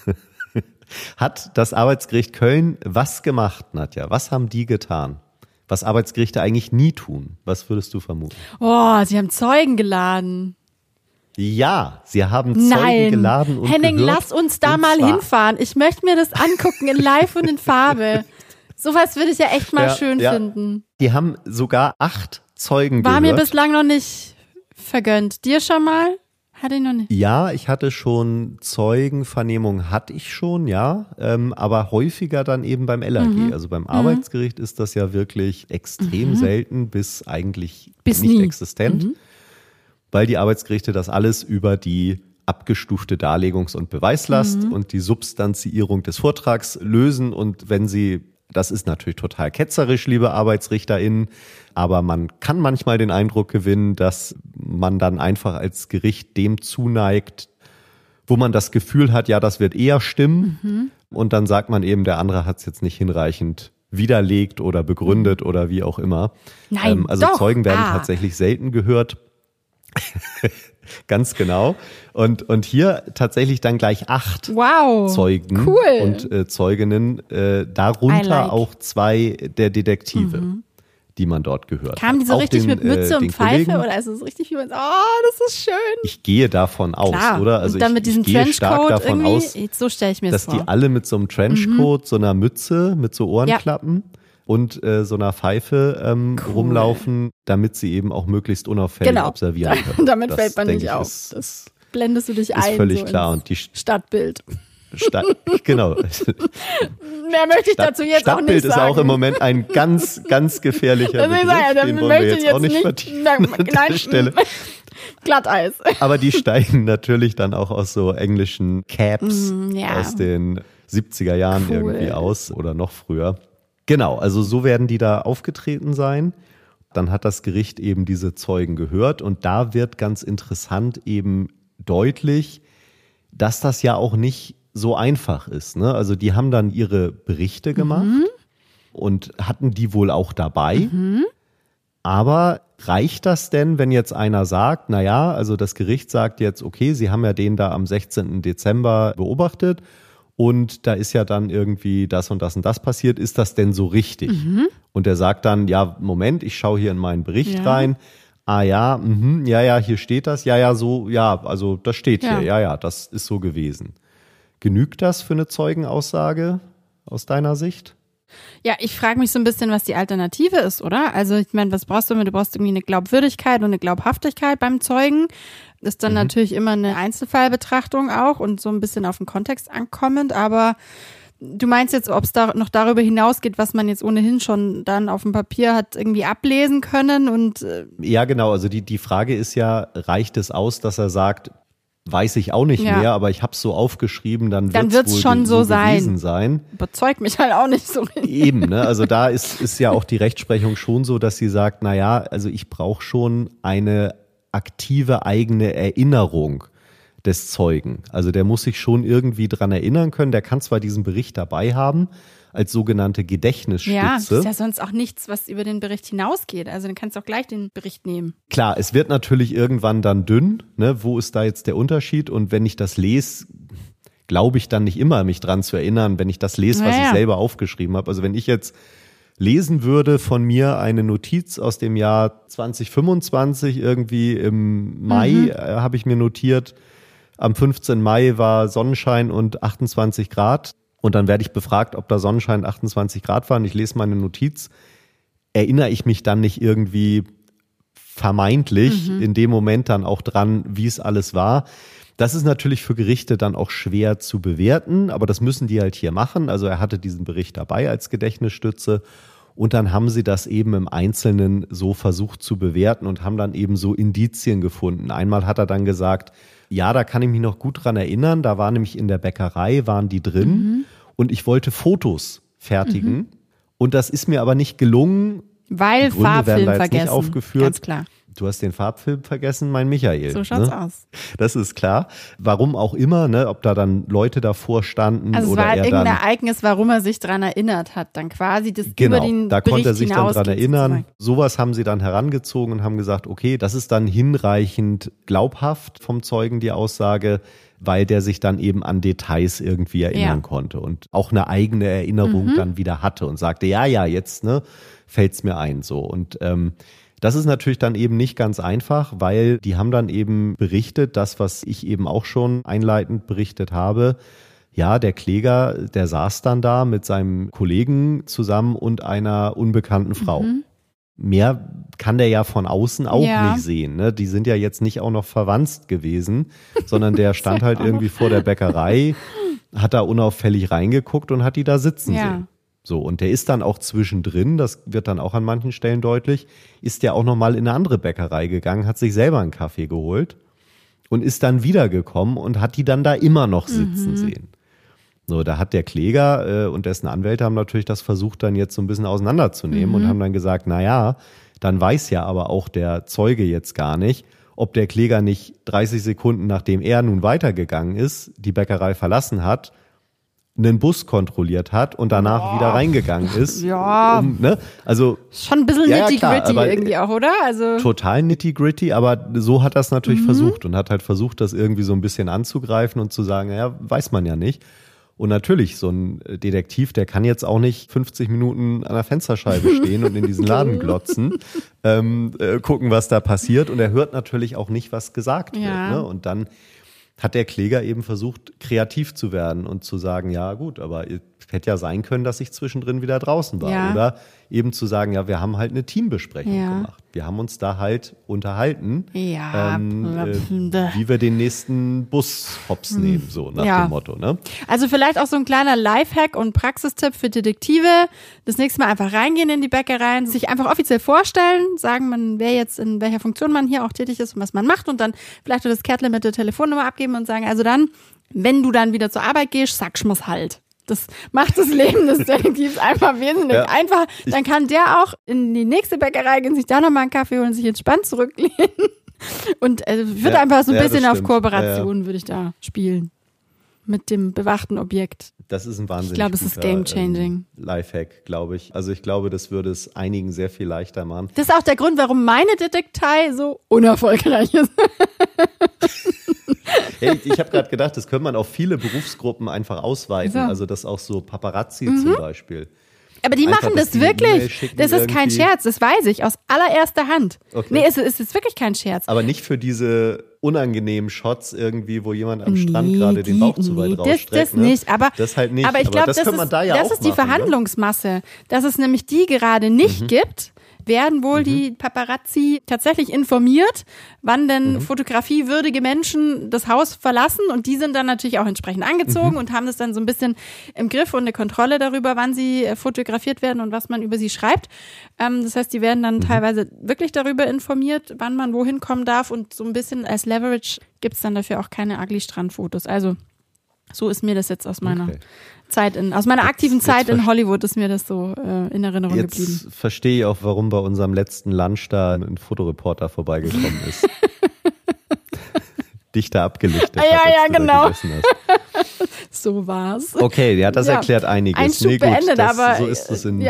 hat das Arbeitsgericht Köln was gemacht, Nadja? Was haben die getan? Was Arbeitsgerichte eigentlich nie tun? Was würdest du vermuten? Oh, sie haben Zeugen geladen. Ja, sie haben Zeugen geladen und Henning, gehört, lass uns da mal hinfahren. Ich möchte mir das angucken in live und in Farbe. Sowas würde ich ja echt mal schön finden. Die haben sogar 8 Zeugen gehört. War mir bislang noch nicht vergönnt. Dir schon mal? Hatte ich noch nicht. Ja, ich hatte schon Zeugenvernehmung, hatte ich schon, ja, aber häufiger dann eben beim LAG. Also beim Arbeitsgericht ist das ja wirklich extrem selten bis eigentlich nicht nie existent, weil die Arbeitsgerichte das alles über die abgestufte Darlegungs- und Beweislast und die Substanziierung des Vortrags lösen. Und wenn sie, das ist natürlich total ketzerisch, liebe ArbeitsrichterInnen, aber man kann manchmal den Eindruck gewinnen, dass man dann einfach als Gericht dem zuneigt, wo man das Gefühl hat, ja, das wird eher stimmen. Und dann sagt man eben, der andere hat es jetzt nicht hinreichend widerlegt oder begründet oder wie auch immer. Nein, also Zeugen werden tatsächlich selten gehört. Ganz genau. Und hier tatsächlich dann gleich 8 Zeugen und Zeuginnen, darunter auch 2 der Detektive, die man dort gehört Kamen die so auch richtig mit Mütze und Pfeife Kollegen, oder ist es richtig, wie man sagt, oh, das ist schön. Ich gehe davon aus, oder? Also und dann mit diesem ich gehe stark davon aus, so stelle ich mir dass das vor. die alle mit so einem Trenchcoat, so einer Mütze, mit so Ohrenklappen und so einer Pfeife rumlaufen, damit sie eben auch möglichst unauffällig observieren können. Damit fällt man nicht auf. Das blendest du dich ein. Ist völlig so klar. Und die Stadtbild. Genau. Mehr möchte ich dazu jetzt auch nicht sagen. Stadtbild ist auch im Moment ein ganz, ganz gefährlicher Begriff. Den wollen wir jetzt auch nicht vertiefen an der Stelle. Glatteis. Aber die steigen natürlich dann auch aus so englischen Caps aus den 70er Jahren irgendwie aus oder noch früher. Genau, also so werden die da aufgetreten sein. Dann hat das Gericht eben diese Zeugen gehört und da wird ganz interessant eben deutlich, dass das ja auch nicht so einfach ist, ne? Also die haben dann ihre Berichte gemacht und hatten die wohl auch dabei. Aber reicht das denn, wenn jetzt einer sagt, naja, also das Gericht sagt jetzt, okay, Sie haben ja den da am 16. Dezember beobachtet und da ist ja dann irgendwie das und das und das passiert, ist das denn so richtig? Und er sagt dann, ja, Moment, ich schaue hier in meinen Bericht rein. Ah ja, ja, hier steht das. Ja, so, ja, also das steht hier. Ja, das ist so gewesen. Genügt das für eine Zeugenaussage aus deiner Sicht? Ja, ich frage mich so ein bisschen, was die Alternative ist, oder? Also ich meine, was brauchst du, wenn du brauchst irgendwie eine Glaubwürdigkeit und eine Glaubhaftigkeit beim Zeugen. Das ist dann natürlich immer eine Einzelfallbetrachtung auch und so ein bisschen auf den Kontext ankommend, aber Du meinst jetzt, ob es da noch darüber hinausgeht, was man jetzt ohnehin schon dann auf dem Papier hat irgendwie ablesen können und Ja, genau. Also die Frage ist ja, reicht es aus, dass er sagt, weiß ich auch nicht mehr, aber ich habe es so aufgeschrieben, dann wird es schon so gewesen sein. Überzeugt mich halt auch nicht so. Eben, ne? Also da ist ja auch die Rechtsprechung schon so, dass sie sagt, naja, also ich brauche schon eine aktive eigene Erinnerung des Zeugen. Also der muss sich schon irgendwie dran erinnern können. Der kann zwar diesen Bericht dabei haben, als sogenannte Gedächtnisstütze. Ja, das ist ja sonst auch nichts, was über den Bericht hinausgeht. Also dann kannst du auch gleich den Bericht nehmen. Klar, es wird natürlich irgendwann dann dünn. Ne? Wo ist da jetzt der Unterschied? Und wenn ich das lese, glaube ich dann nicht immer, mich dran zu erinnern, wenn ich das lese, was ich selber aufgeschrieben habe. Also wenn ich jetzt lesen würde von mir eine Notiz aus dem Jahr 2025, irgendwie im Mai habe ich mir notiert, am 15. Mai war Sonnenschein und 28 Grad. Und dann werde ich befragt, ob da Sonnenschein 28 Grad war. Und ich lese meine Notiz. Erinnere ich mich dann nicht irgendwie vermeintlich in dem Moment dann auch dran, wie es alles war? Das ist natürlich für Gerichte dann auch schwer zu bewerten. Aber das müssen die halt hier machen. Also er hatte diesen Bericht dabei als Gedächtnisstütze. Und dann haben sie das eben im Einzelnen so versucht zu bewerten und haben dann eben so Indizien gefunden. Einmal hat er dann gesagt, ja, da kann ich mich noch gut dran erinnern. Da war nämlich in der Bäckerei, waren die drin und ich wollte Fotos fertigen. Und das ist mir aber nicht gelungen. Weil Farbfilm vergessen, nicht aufgeführt. ganz klar. Du hast den Farbfilm vergessen, mein Michael. So schaut's aus. Das ist klar. Warum auch immer, ne? Ob da dann Leute davor standen also oder es war halt irgendein dann, Ereignis, warum er sich dran erinnert hat. Dann quasi das genau, über den da Bericht konnte er sich dann dran erinnern. Sozusagen. Sowas haben sie dann herangezogen und haben gesagt, okay, das ist dann hinreichend glaubhaft vom Zeugen, die Aussage, weil der sich dann eben an Details irgendwie erinnern konnte und auch eine eigene Erinnerung dann wieder hatte und sagte, ja, jetzt ne, fällt's mir ein so. Und das ist natürlich dann eben nicht ganz einfach, weil die haben dann eben berichtet, das, was ich eben auch schon einleitend berichtet habe. Ja, der Kläger, der saß dann da mit seinem Kollegen zusammen und einer unbekannten Frau. Mehr kann der ja von außen auch nicht sehen. Ne? Die sind ja jetzt nicht auch noch verwandt gewesen, sondern der stand halt irgendwie vor der Bäckerei, hat da unauffällig reingeguckt und hat die da sitzen sehen. So, und der ist dann auch zwischendrin, das wird dann auch an manchen Stellen deutlich, ist der auch nochmal in eine andere Bäckerei gegangen, hat sich selber einen Kaffee geholt und ist dann wiedergekommen und hat die dann da immer noch sitzen sehen. So, da hat der Kläger und dessen Anwälte haben natürlich das versucht, dann jetzt so ein bisschen auseinanderzunehmen und haben dann gesagt, naja, dann weiß ja aber auch der Zeuge jetzt gar nicht, ob der Kläger nicht 30 Sekunden, nachdem er nun weitergegangen ist, die Bäckerei verlassen hat, einen Bus kontrolliert hat und danach wieder reingegangen ist. Ja. Ne? Also schon ein bisschen nitty-gritty irgendwie auch, oder? Also total nitty-gritty, aber so hat er es natürlich versucht und hat halt versucht, das irgendwie so ein bisschen anzugreifen und zu sagen, ja, weiß man ja nicht. Und natürlich, so ein Detektiv, der kann jetzt auch nicht 50 Minuten an der Fensterscheibe stehen und in diesen Laden glotzen, gucken, was da passiert. Und er hört natürlich auch nicht, was gesagt wird. Ne? Und dann hat der Kläger eben versucht, kreativ zu werden und zu sagen, ja gut, aber es hätte ja sein können, dass ich zwischendrin wieder draußen war. Ja. Oder eben zu sagen, ja, wir haben halt eine Teambesprechung gemacht. Wir haben uns da halt unterhalten, wie wir den nächsten Bus hops nehmen, so nach dem Motto. Ne? Also vielleicht auch so ein kleiner Lifehack und Praxistipp für Detektive. Das nächste Mal einfach reingehen in die Bäckereien, sich einfach offiziell vorstellen, sagen, man wer jetzt in welcher Funktion man hier auch tätig ist und was man macht und dann vielleicht das Kärtchen mit der Telefonnummer abgeben und sagen, also dann, wenn du dann wieder zur Arbeit gehst, sagst du mir's halt. Das macht das Leben des Detektivs einfach wesentlich einfacher. Dann kann der auch in die nächste Bäckerei gehen, sich da nochmal einen Kaffee holen, sich entspannt zurücklehnen. Und würde einfach so ein bisschen auf Kooperation würde ich da spielen. Mit dem bewachten Objekt. Das ist ein wahnsinnig Ich glaube, es ist game-changing. Lifehack, glaube ich. Also ich glaube, das würde es einigen sehr viel leichter machen. Das ist auch der Grund, warum meine Detektei so unerfolgreich ist. Hey, ich habe gerade gedacht, das könnte man auf viele Berufsgruppen einfach ausweiten. So. Also das auch so Paparazzi zum Beispiel. Aber die einfach, machen das wirklich. Das ist kein Scherz, das weiß ich, aus allererster Hand. Okay. Nee, es ist wirklich kein Scherz. Aber nicht für diese unangenehmen Shots irgendwie, wo jemand am Strand gerade den Bauch zu weit rausstreckt. Das nicht, aber das halt nicht. Aber ich glaube, das ist die Verhandlungsmasse, dass es nämlich die gerade nicht gibt, werden wohl die Paparazzi tatsächlich informiert, wann denn fotografiewürdige Menschen das Haus verlassen, und die sind dann natürlich auch entsprechend angezogen und haben das dann so ein bisschen im Griff und eine Kontrolle darüber, wann sie fotografiert werden und was man über sie schreibt. Das heißt, die werden dann teilweise wirklich darüber informiert, wann man wohin kommen darf, und so ein bisschen als Leverage gibt's dann dafür auch keine Ugly-Strand-Fotos. Also so ist mir das jetzt aus meiner aus meiner aktiven Zeit in Hollywood ist mir das so in Erinnerung geblieben. Jetzt verstehe ich auch, warum bei unserem letzten Lunch da ein Fotoreporter vorbeigekommen ist. Dich da abgelichtet. Ja, genau. So war's. Okay, ja, das erklärt einiges. Einschub beendet, aber so ist es in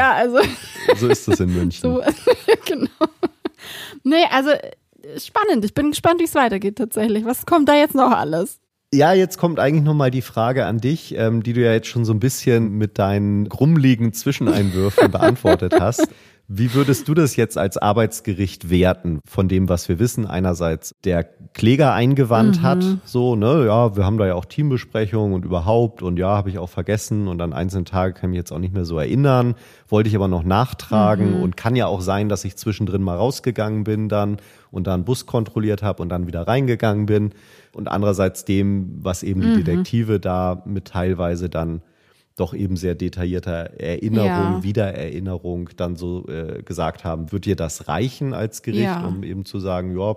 München. So, genau. Nee, also spannend. Ich bin gespannt, wie es weitergeht tatsächlich. Was kommt da jetzt noch alles? Ja, jetzt kommt eigentlich nochmal die Frage an dich, die du ja jetzt schon so ein bisschen mit deinen grummeligen Zwischeneinwürfen beantwortet hast. Wie würdest du das jetzt als Arbeitsgericht werten von dem, was wir wissen? Einerseits der Kläger eingewandt hat, so, ne, ja, wir haben da ja auch Teambesprechungen und überhaupt, und ja, habe ich auch vergessen und an einzelnen Tagen kann ich mich jetzt auch nicht mehr so erinnern, wollte ich aber noch nachtragen und kann ja auch sein, dass ich zwischendrin mal rausgegangen bin dann und da einen Bus kontrolliert habe und dann wieder reingegangen bin, und andererseits dem, was eben die Detektive da mit teilweise dann doch eben sehr detaillierter Erinnerung, Wiedererinnerung dann so gesagt haben. Wird dir das reichen als Gericht, um eben zu sagen, ja,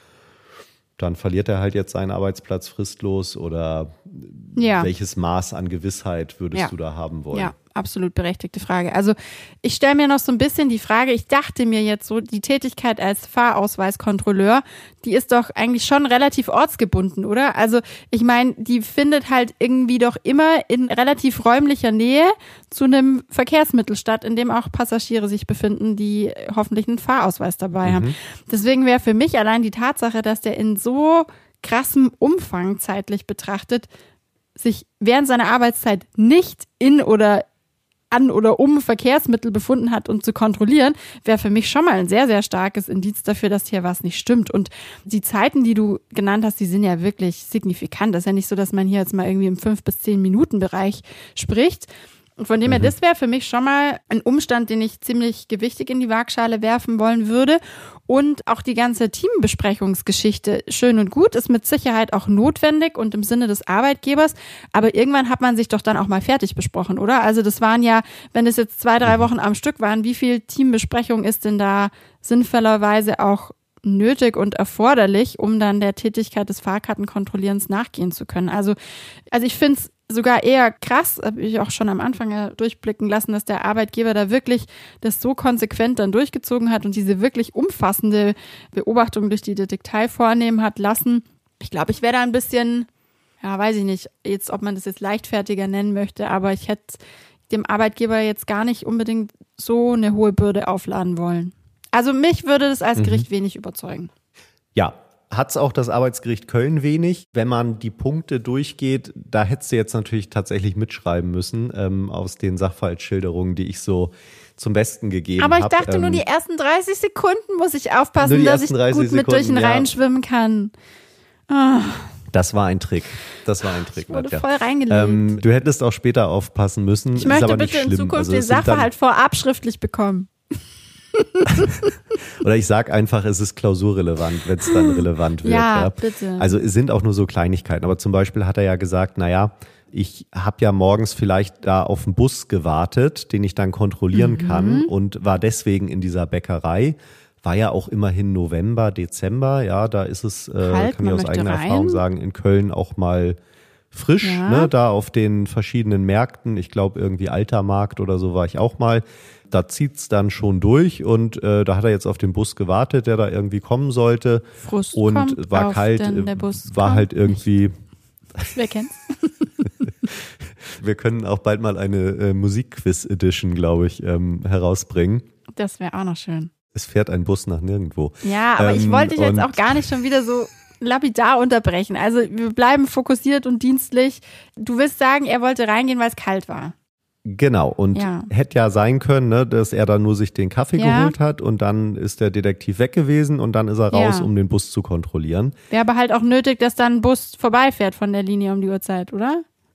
dann verliert er halt jetzt seinen Arbeitsplatz fristlos, oder welches Maß an Gewissheit würdest du da haben wollen? Ja, absolut berechtigte Frage. Also ich stelle mir noch so ein bisschen die Frage, ich dachte mir jetzt so, die Tätigkeit als Fahrausweiskontrolleur, die ist doch eigentlich schon relativ ortsgebunden, oder? Also ich meine, die findet halt irgendwie doch immer in relativ räumlicher Nähe zu einem Verkehrsmittel statt, in dem auch Passagiere sich befinden, die hoffentlich einen Fahrausweis dabei haben. Deswegen wäre für mich allein die Tatsache, dass der in so krassem Umfang zeitlich betrachtet sich während seiner Arbeitszeit nicht in oder an oder um Verkehrsmittel befunden hat, um zu kontrollieren, wäre für mich schon mal ein sehr, sehr starkes Indiz dafür, dass hier was nicht stimmt. Und die Zeiten, die du genannt hast, die sind ja wirklich signifikant. Das ist ja nicht so, dass man hier jetzt mal irgendwie im 5 bis 10 Minuten Bereich spricht. Und von dem her, das wäre für mich schon mal ein Umstand, den ich ziemlich gewichtig in die Waagschale werfen wollen würde. Und auch die ganze Teambesprechungsgeschichte, schön und gut, ist mit Sicherheit auch notwendig und im Sinne des Arbeitgebers. Aber irgendwann hat man sich doch dann auch mal fertig besprochen, oder? Also das waren ja, wenn es jetzt 2-3 Wochen am Stück waren, wie viel Teambesprechung ist denn da sinnvollerweise auch nötig und erforderlich, um dann der Tätigkeit des Fahrkartenkontrollierens nachgehen zu können? Also ich finde es sogar eher krass, habe ich auch schon am Anfang ja durchblicken lassen, dass der Arbeitgeber da wirklich das so konsequent dann durchgezogen hat und diese wirklich umfassende Beobachtung durch die Detektei vornehmen hat lassen. Ich glaube, ich wäre da ein bisschen, ja, weiß ich nicht, jetzt, ob man das jetzt leichtfertiger nennen möchte, aber ich hätte dem Arbeitgeber jetzt gar nicht unbedingt so eine hohe Bürde aufladen wollen. Also mich würde das als Gericht wenig überzeugen. Ja. Hat's auch das Arbeitsgericht Köln wenig. Wenn man die Punkte durchgeht, da hättest du jetzt natürlich tatsächlich mitschreiben müssen aus den Sachverhaltsschilderungen, die ich so zum Besten gegeben habe. Aber ich dachte nur, die ersten 30 Sekunden muss ich aufpassen, dass ich gut mit durch den Rhein schwimmen kann. Das war ein Trick. Ich wurde voll reingelegt. Du hättest auch später aufpassen müssen. Ich möchte bitte in Zukunft den Sachverhalt vorab schriftlich bekommen. Oder ich sag einfach, es ist klausurrelevant, wenn es dann relevant wird. Ja, bitte. Also es sind auch nur so Kleinigkeiten. Aber zum Beispiel hat er ja gesagt, naja, ich habe ja morgens vielleicht da auf den Bus gewartet, den ich dann kontrollieren kann, und war deswegen in dieser Bäckerei. War ja auch immerhin November, Dezember. Ja, da ist es, kann ich aus eigener Erfahrung sagen, in Köln auch mal frisch, ne, da auf den verschiedenen Märkten. Ich glaube, irgendwie Alter Markt oder so war ich auch mal. Da zieht's dann schon durch, und da hat er jetzt auf den Bus gewartet, der da irgendwie kommen sollte. Frust und kommt war auf, kalt, denn der Bus war kommt halt irgendwie. nicht. Wer kennt's? Wir können auch bald mal eine Musikquiz-Edition, glaube ich, herausbringen. Das wäre auch noch schön. Es fährt ein Bus nach nirgendwo. Ja, aber ich wollte dich jetzt auch gar nicht schon wieder so lapidar unterbrechen. Also wir bleiben fokussiert und dienstlich. Du willst sagen, er wollte reingehen, weil es kalt war. Genau, und hätte ja sein können, ne, dass er da nur sich den Kaffee geholt hat und dann ist der Detektiv weg gewesen und dann ist er raus, um den Bus zu kontrollieren. Wäre aber halt auch nötig, dass dann ein Bus vorbeifährt von der Linie um die Uhrzeit, oder?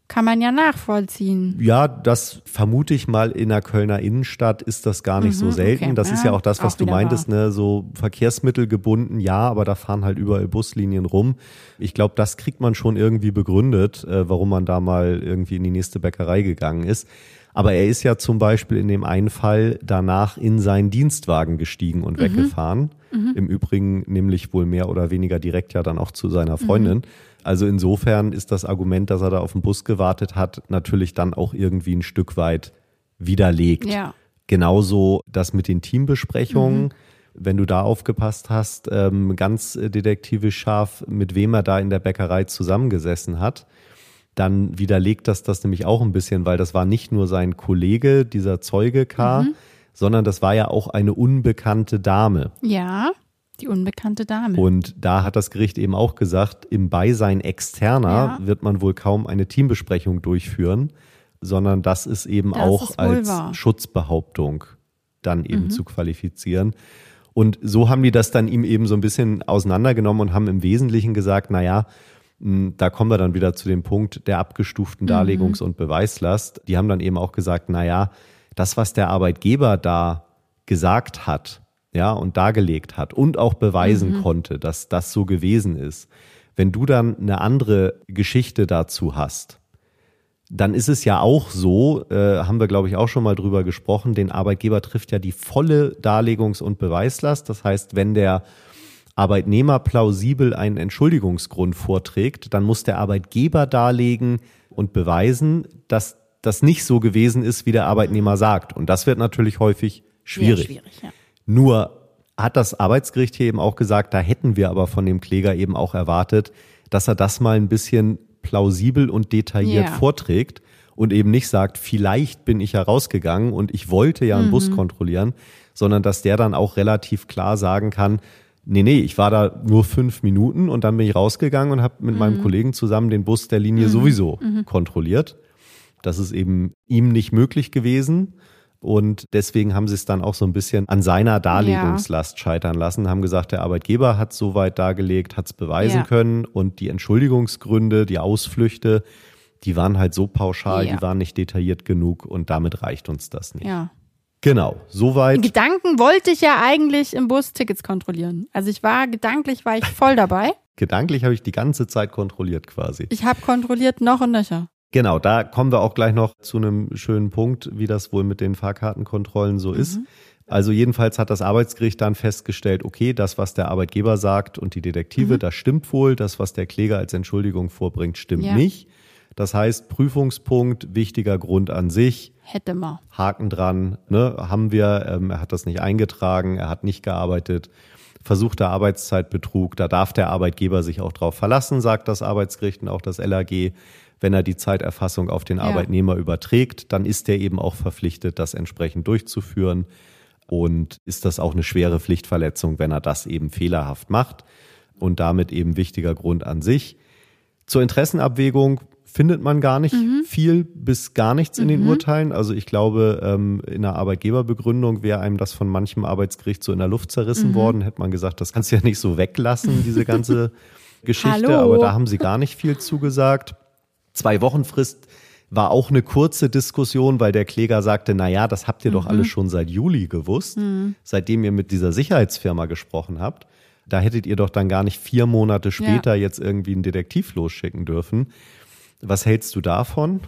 kann man ja nachvollziehen. Ja, das vermute ich mal, in der Kölner Innenstadt ist das gar nicht so selten. Okay. Das ist ja auch das, was du meintest, ne? So verkehrsmittelgebunden, ja, aber da fahren halt überall Buslinien rum. Ich glaube, das kriegt man schon irgendwie begründet, warum man da mal irgendwie in die nächste Bäckerei gegangen ist. Aber er ist ja zum Beispiel in dem einen Fall danach in seinen Dienstwagen gestiegen und weggefahren. Im Übrigen nämlich wohl mehr oder weniger direkt ja dann auch zu seiner Freundin. Also insofern ist das Argument, dass er da auf den Bus gewartet hat, natürlich dann auch irgendwie ein Stück weit widerlegt. Ja. Genauso das mit den Teambesprechungen. Wenn du da aufgepasst hast, ganz detektivisch scharf, mit wem er da in der Bäckerei zusammengesessen hat, dann widerlegt das nämlich auch ein bisschen, weil das war nicht nur sein Kollege, dieser Zeuge K., sondern das war ja auch eine unbekannte Dame. Ja, die unbekannte Dame. Und da hat das Gericht eben auch gesagt, im Beisein Externer wird man wohl kaum eine Teambesprechung durchführen, sondern das ist eben auch als Schutzbehauptung dann eben zu qualifizieren. Und so haben die das dann ihm eben so ein bisschen auseinandergenommen und haben im Wesentlichen gesagt, naja, da kommen wir dann wieder zu dem Punkt der abgestuften Darlegungs- und Beweislast. Die haben dann eben auch gesagt, naja, das, was der Arbeitgeber da gesagt hat, ja, und dargelegt hat und auch beweisen konnte, dass das so gewesen ist. Wenn du dann eine andere Geschichte dazu hast, dann ist es ja auch so, haben wir, glaube ich, auch schon mal drüber gesprochen, den Arbeitgeber trifft ja die volle Darlegungs- und Beweislast. Das heißt, wenn der Arbeitnehmer plausibel einen Entschuldigungsgrund vorträgt, dann muss der Arbeitgeber darlegen und beweisen, dass das nicht so gewesen ist, wie der Arbeitnehmer sagt. Und das wird natürlich häufig schwierig. Ja, schwierig, ja. Nur hat das Arbeitsgericht hier eben auch gesagt, da hätten wir aber von dem Kläger eben auch erwartet, dass er das mal ein bisschen plausibel und detailliert vorträgt und eben nicht sagt, vielleicht bin ich ja rausgegangen und ich wollte ja einen Bus kontrollieren, sondern dass der dann auch relativ klar sagen kann, nee, ich war da nur 5 Minuten und dann bin ich rausgegangen und habe mit meinem Kollegen zusammen den Bus der Linie sowieso kontrolliert. Das ist eben ihm nicht möglich gewesen. Und deswegen haben sie es dann auch so ein bisschen an seiner Darlegungslast scheitern lassen, haben gesagt, der Arbeitgeber hat soweit dargelegt, hat es beweisen können und die Entschuldigungsgründe, die Ausflüchte, die waren halt so pauschal, die waren nicht detailliert genug und damit reicht uns das nicht. Ja. Genau, soweit. In Gedanken wollte ich ja eigentlich im Bus Tickets kontrollieren. Also gedanklich war ich voll dabei. Gedanklich habe ich die ganze Zeit kontrolliert quasi. Ich habe kontrolliert noch und nöcher. Genau, da kommen wir auch gleich noch zu einem schönen Punkt, wie das wohl mit den Fahrkartenkontrollen so ist. Also jedenfalls hat das Arbeitsgericht dann festgestellt, okay, das, was der Arbeitgeber sagt und die Detektive, das stimmt wohl. Das, was der Kläger als Entschuldigung vorbringt, stimmt nicht. Das heißt, Prüfungspunkt, wichtiger Grund an sich. Hätte man. Haken dran, ne, haben wir. Er hat das nicht eingetragen, er hat nicht gearbeitet. Versuchter Arbeitszeitbetrug, da darf der Arbeitgeber sich auch drauf verlassen, sagt das Arbeitsgericht und auch das LAG. Wenn er die Zeiterfassung auf den Arbeitnehmer überträgt, dann ist er eben auch verpflichtet, das entsprechend durchzuführen. Und ist das auch eine schwere Pflichtverletzung, wenn er das eben fehlerhaft macht. Und damit eben wichtiger Grund an sich. Zur Interessenabwägung findet man gar nicht viel bis gar nichts in den Urteilen. Also ich glaube, in der Arbeitgeberbegründung wäre einem das von manchem Arbeitsgericht so in der Luft zerrissen worden. Hätte man gesagt, das kannst du ja nicht so weglassen, diese ganze Geschichte. Hallo. Aber da haben sie gar nicht viel zugesagt. 2 Wochen Frist war auch eine kurze Diskussion, weil der Kläger sagte, naja, das habt ihr doch alle schon seit Juli gewusst, seitdem ihr mit dieser Sicherheitsfirma gesprochen habt. Da hättet ihr doch dann gar nicht 4 Monate später jetzt irgendwie einen Detektiv losschicken dürfen. Was hältst du davon?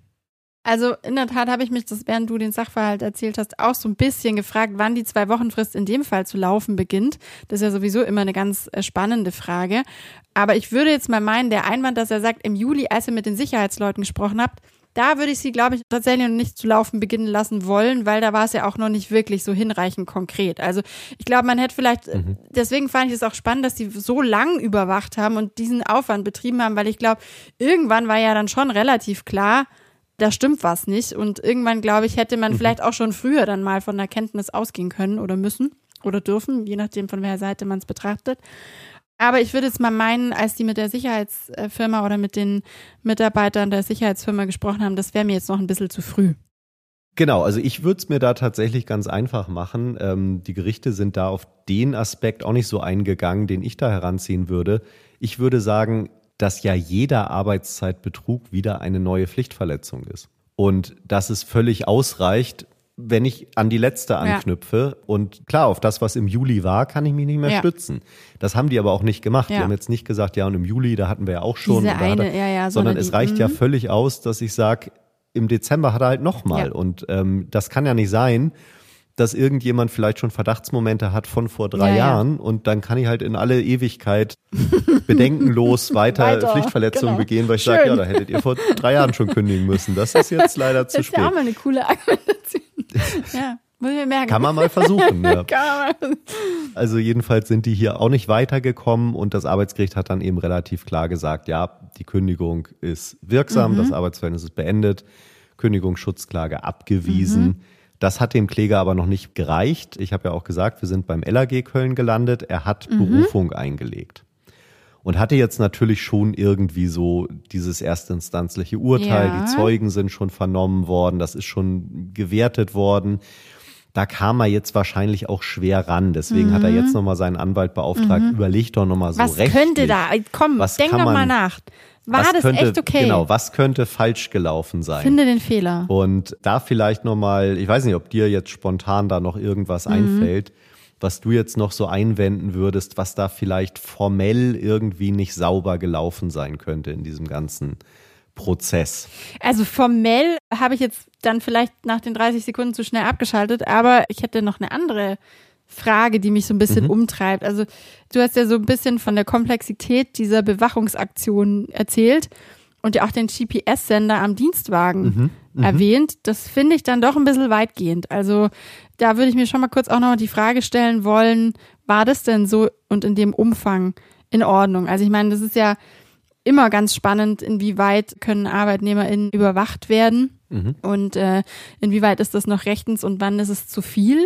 Also in der Tat habe ich mich, während du den Sachverhalt erzählt hast, auch so ein bisschen gefragt, wann die 2-Wochen-Frist in dem Fall zu laufen beginnt. Das ist ja sowieso immer eine ganz spannende Frage. Aber ich würde jetzt mal meinen, der Einwand, dass er sagt, im Juli, als ihr mit den Sicherheitsleuten gesprochen habt, da würde ich sie, glaube ich, tatsächlich noch nicht zu laufen beginnen lassen wollen, weil da war es ja auch noch nicht wirklich so hinreichend konkret. Also ich glaube, man hätte vielleicht, deswegen fand ich es auch spannend, dass die so lang überwacht haben und diesen Aufwand betrieben haben, weil ich glaube, irgendwann war ja dann schon relativ klar, da stimmt was nicht. Und irgendwann, glaube ich, hätte man vielleicht auch schon früher dann mal von der Kenntnis ausgehen können oder müssen oder dürfen, je nachdem, von welcher Seite man es betrachtet. Aber ich würde jetzt mal meinen, als die mit der Sicherheitsfirma oder mit den Mitarbeitern der Sicherheitsfirma gesprochen haben, das wäre mir jetzt noch ein bisschen zu früh. Genau, also ich würde es mir da tatsächlich ganz einfach machen. Die Gerichte sind da auf den Aspekt auch nicht so eingegangen, den ich da heranziehen würde. Ich würde sagen, dass ja jeder Arbeitszeitbetrug wieder eine neue Pflichtverletzung ist. Und dass es völlig ausreicht, wenn ich an die letzte anknüpfe. Und klar, auf das, was im Juli war, kann ich mich nicht mehr stützen. Das haben die aber auch nicht gemacht. Die haben jetzt nicht gesagt, ja, und im Juli, da hatten wir ja auch schon. Sondern es reicht ja völlig aus, dass ich sage, im Dezember hat er halt nochmal. Und das kann ja nicht sein, dass irgendjemand vielleicht schon Verdachtsmomente hat von vor 3 Jahren und dann kann ich halt in alle Ewigkeit bedenkenlos weiter Pflichtverletzungen begehen, weil ich sage, ja, da hättet ihr vor 3 Jahren schon kündigen müssen. Das ist jetzt leider zu spät. Das ist ja auch mal eine coole Argumentation. Ja, muss ich mir merken. Kann man mal versuchen, ja. Also jedenfalls sind die hier auch nicht weitergekommen und das Arbeitsgericht hat dann eben relativ klar gesagt, ja, die Kündigung ist wirksam, das Arbeitsverhältnis ist beendet, Kündigungsschutzklage abgewiesen. Das hat dem Kläger aber noch nicht gereicht. Ich habe ja auch gesagt, wir sind beim LAG Köln gelandet. Er hat Berufung eingelegt und hatte jetzt natürlich schon irgendwie so dieses erstinstanzliche Urteil. Die Zeugen sind schon vernommen worden, das ist schon gewertet worden. Da kam er jetzt wahrscheinlich auch schwer ran. Deswegen hat er jetzt nochmal seinen Anwalt beauftragt, überleg doch nochmal so rechtlich. Was könnte da, komm, denk doch mal nach. War das echt okay? Genau, was könnte falsch gelaufen sein? Finde den Fehler. Und da vielleicht nochmal, ich weiß nicht, ob dir jetzt spontan da noch irgendwas einfällt, was du jetzt noch so einwenden würdest, was da vielleicht formell irgendwie nicht sauber gelaufen sein könnte in diesem ganzen Prozess. Also formell habe ich jetzt dann vielleicht nach den 30 Sekunden zu schnell abgeschaltet, aber ich hätte noch eine andere Frage, die mich so ein bisschen umtreibt. Also du hast ja so ein bisschen von der Komplexität dieser Bewachungsaktion erzählt und ja auch den GPS-Sender am Dienstwagen erwähnt. Das finde ich dann doch ein bisschen weitgehend. Also da würde ich mir schon mal kurz auch noch die Frage stellen wollen, war das denn so und in dem Umfang in Ordnung? Also ich meine, das ist ja immer ganz spannend, inwieweit können ArbeitnehmerInnen überwacht werden und inwieweit ist das noch rechtens und wann ist es zu viel.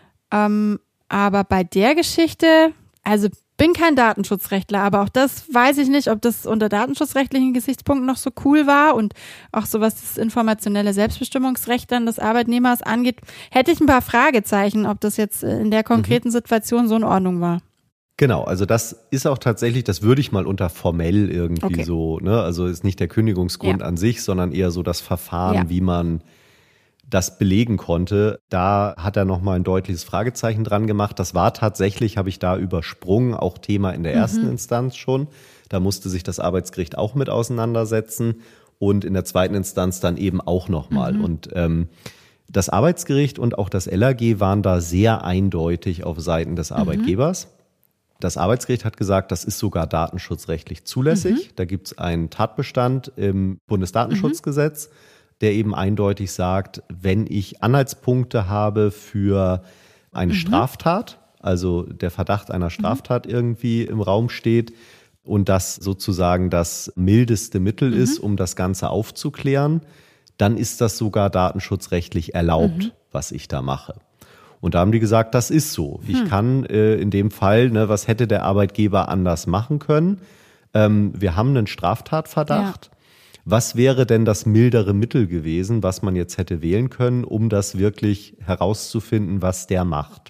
Aber bei der Geschichte, also bin kein Datenschutzrechtler, aber auch das weiß ich nicht, ob das unter datenschutzrechtlichen Gesichtspunkten noch so cool war und auch so was das informationelle Selbstbestimmungsrecht dann des Arbeitnehmers angeht, hätte ich ein paar Fragezeichen, ob das jetzt in der konkreten Situation so in Ordnung war. Genau, also das ist auch tatsächlich, das würde ich mal unter formell irgendwie so, ne, also ist nicht der Kündigungsgrund an sich, sondern eher so das Verfahren, wie man das belegen konnte. Da hat er nochmal ein deutliches Fragezeichen dran gemacht. Das war tatsächlich, habe ich da übersprungen, auch Thema in der ersten Instanz schon. Da musste sich das Arbeitsgericht auch mit auseinandersetzen und in der zweiten Instanz dann eben auch nochmal. Und das Arbeitsgericht und auch das LAG waren da sehr eindeutig auf Seiten des Arbeitgebers. Das Arbeitsgericht hat gesagt, das ist sogar datenschutzrechtlich zulässig. Da gibt es einen Tatbestand im Bundesdatenschutzgesetz, der eben eindeutig sagt, wenn ich Anhaltspunkte habe für eine Straftat, also der Verdacht einer Straftat irgendwie im Raum steht und das sozusagen das mildeste Mittel ist, um das Ganze aufzuklären, dann ist das sogar datenschutzrechtlich erlaubt, was ich da mache. Und da haben die gesagt, das ist so. Ich kann in dem Fall, ne, was hätte der Arbeitgeber anders machen können? Wir haben einen Straftatverdacht. Was wäre denn das mildere Mittel gewesen, was man jetzt hätte wählen können, um das wirklich herauszufinden, was der macht?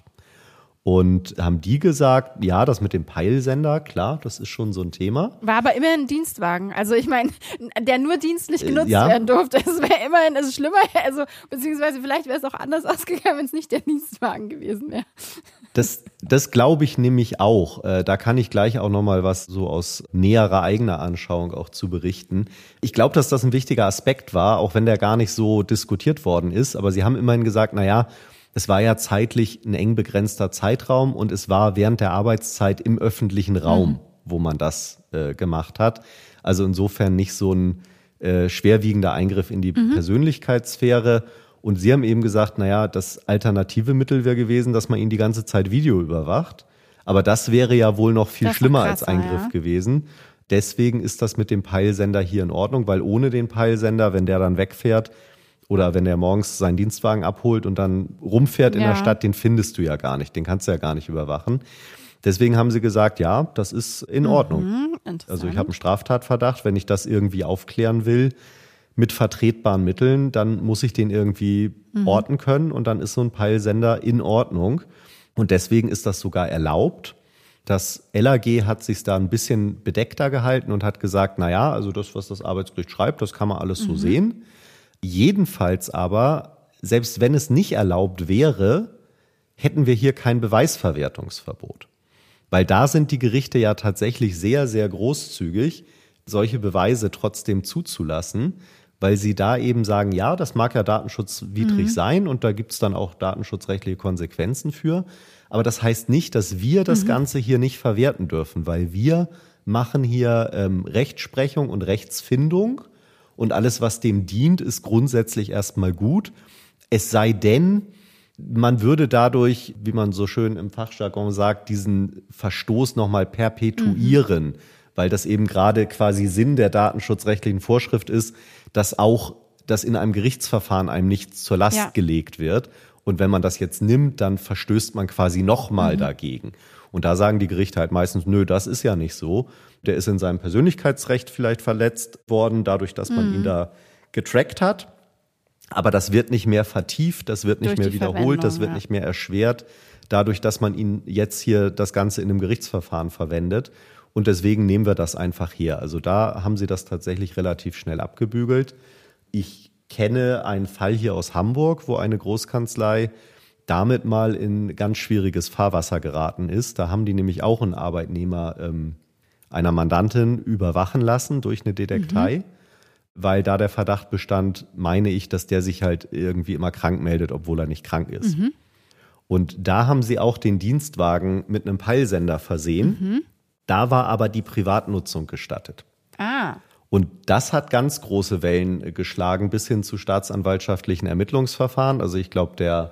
Und haben die gesagt, ja, das mit dem Peilsender, klar, das ist schon so ein Thema. War aber immerhin ein Dienstwagen. Also ich meine, der nur dienstlich genutzt werden durfte. Es wäre immerhin, es ist schlimmer, also beziehungsweise vielleicht wäre es auch anders ausgegangen, wenn es nicht der Dienstwagen gewesen wäre. Das glaube ich nämlich auch. Da kann ich gleich auch nochmal was so aus näherer eigener Anschauung auch zu berichten. Ich glaube, dass das ein wichtiger Aspekt war, auch wenn der gar nicht so diskutiert worden ist. Aber sie haben immerhin gesagt, naja, es war ja zeitlich ein eng begrenzter Zeitraum und es war während der Arbeitszeit im öffentlichen Raum, wo man das gemacht hat. Also insofern nicht so ein schwerwiegender Eingriff in die Persönlichkeitssphäre. Und sie haben eben gesagt, naja, das alternative Mittel wäre gewesen, dass man ihn die ganze Zeit Video überwacht. Aber das wäre ja wohl noch viel schlimmer als Eingriff gewesen. Deswegen ist das mit dem Peilsender hier in Ordnung, weil ohne den Peilsender, wenn der dann wegfährt oder wenn der morgens seinen Dienstwagen abholt und dann rumfährt in der Stadt, den findest du ja gar nicht, den kannst du ja gar nicht überwachen. Deswegen haben sie gesagt, ja, das ist in Ordnung. Also ich habe einen Straftatverdacht, wenn ich das irgendwie aufklären will, mit vertretbaren Mitteln, dann muss ich den irgendwie orten können und dann ist so ein Peilsender in Ordnung. Und deswegen ist das sogar erlaubt. Das LAG hat sich da ein bisschen bedeckter gehalten und hat gesagt, naja, also das, was das Arbeitsgericht schreibt, das kann man alles so sehen. Jedenfalls aber, selbst wenn es nicht erlaubt wäre, hätten wir hier kein Beweisverwertungsverbot. Weil da sind die Gerichte ja tatsächlich sehr, sehr großzügig, solche Beweise trotzdem zuzulassen, weil sie da eben sagen, ja, das mag ja datenschutzwidrig sein und da gibt es dann auch datenschutzrechtliche Konsequenzen für. Aber das heißt nicht, dass wir das Ganze hier nicht verwerten dürfen, weil wir machen hier Rechtsprechung und Rechtsfindung und alles, was dem dient, ist grundsätzlich erstmal gut. Es sei denn, man würde dadurch, wie man so schön im Fachjargon sagt, diesen Verstoß nochmal perpetuieren, weil das eben gerade quasi Sinn der datenschutzrechtlichen Vorschrift ist, dass auch das in einem Gerichtsverfahren einem nichts zur Last gelegt wird. Und wenn man das jetzt nimmt, dann verstößt man quasi nochmal dagegen. Und da sagen die Gerichte halt meistens, nö, das ist ja nicht so. Der ist in seinem Persönlichkeitsrecht vielleicht verletzt worden, dadurch, dass man ihn da getrackt hat. Aber das wird nicht mehr vertieft, das wird nicht mehr wiederholt, das wird nicht mehr erschwert, dadurch, dass man ihn jetzt hier das Ganze in einem Gerichtsverfahren verwendet. Und deswegen nehmen wir das einfach her. Also da haben sie das tatsächlich relativ schnell abgebügelt. Ich kenne einen Fall hier aus Hamburg, wo eine Großkanzlei damit mal in ganz schwieriges Fahrwasser geraten ist. Da haben die nämlich auch einen Arbeitnehmer einer Mandantin überwachen lassen durch eine Detektei, weil da der Verdacht bestand, meine ich, dass der sich halt irgendwie immer krank meldet, obwohl er nicht krank ist. Und da haben sie auch den Dienstwagen mit einem Peilsender versehen. Da war aber die Privatnutzung gestattet. Und das hat ganz große Wellen geschlagen, bis hin zu staatsanwaltschaftlichen Ermittlungsverfahren. Also ich glaube, der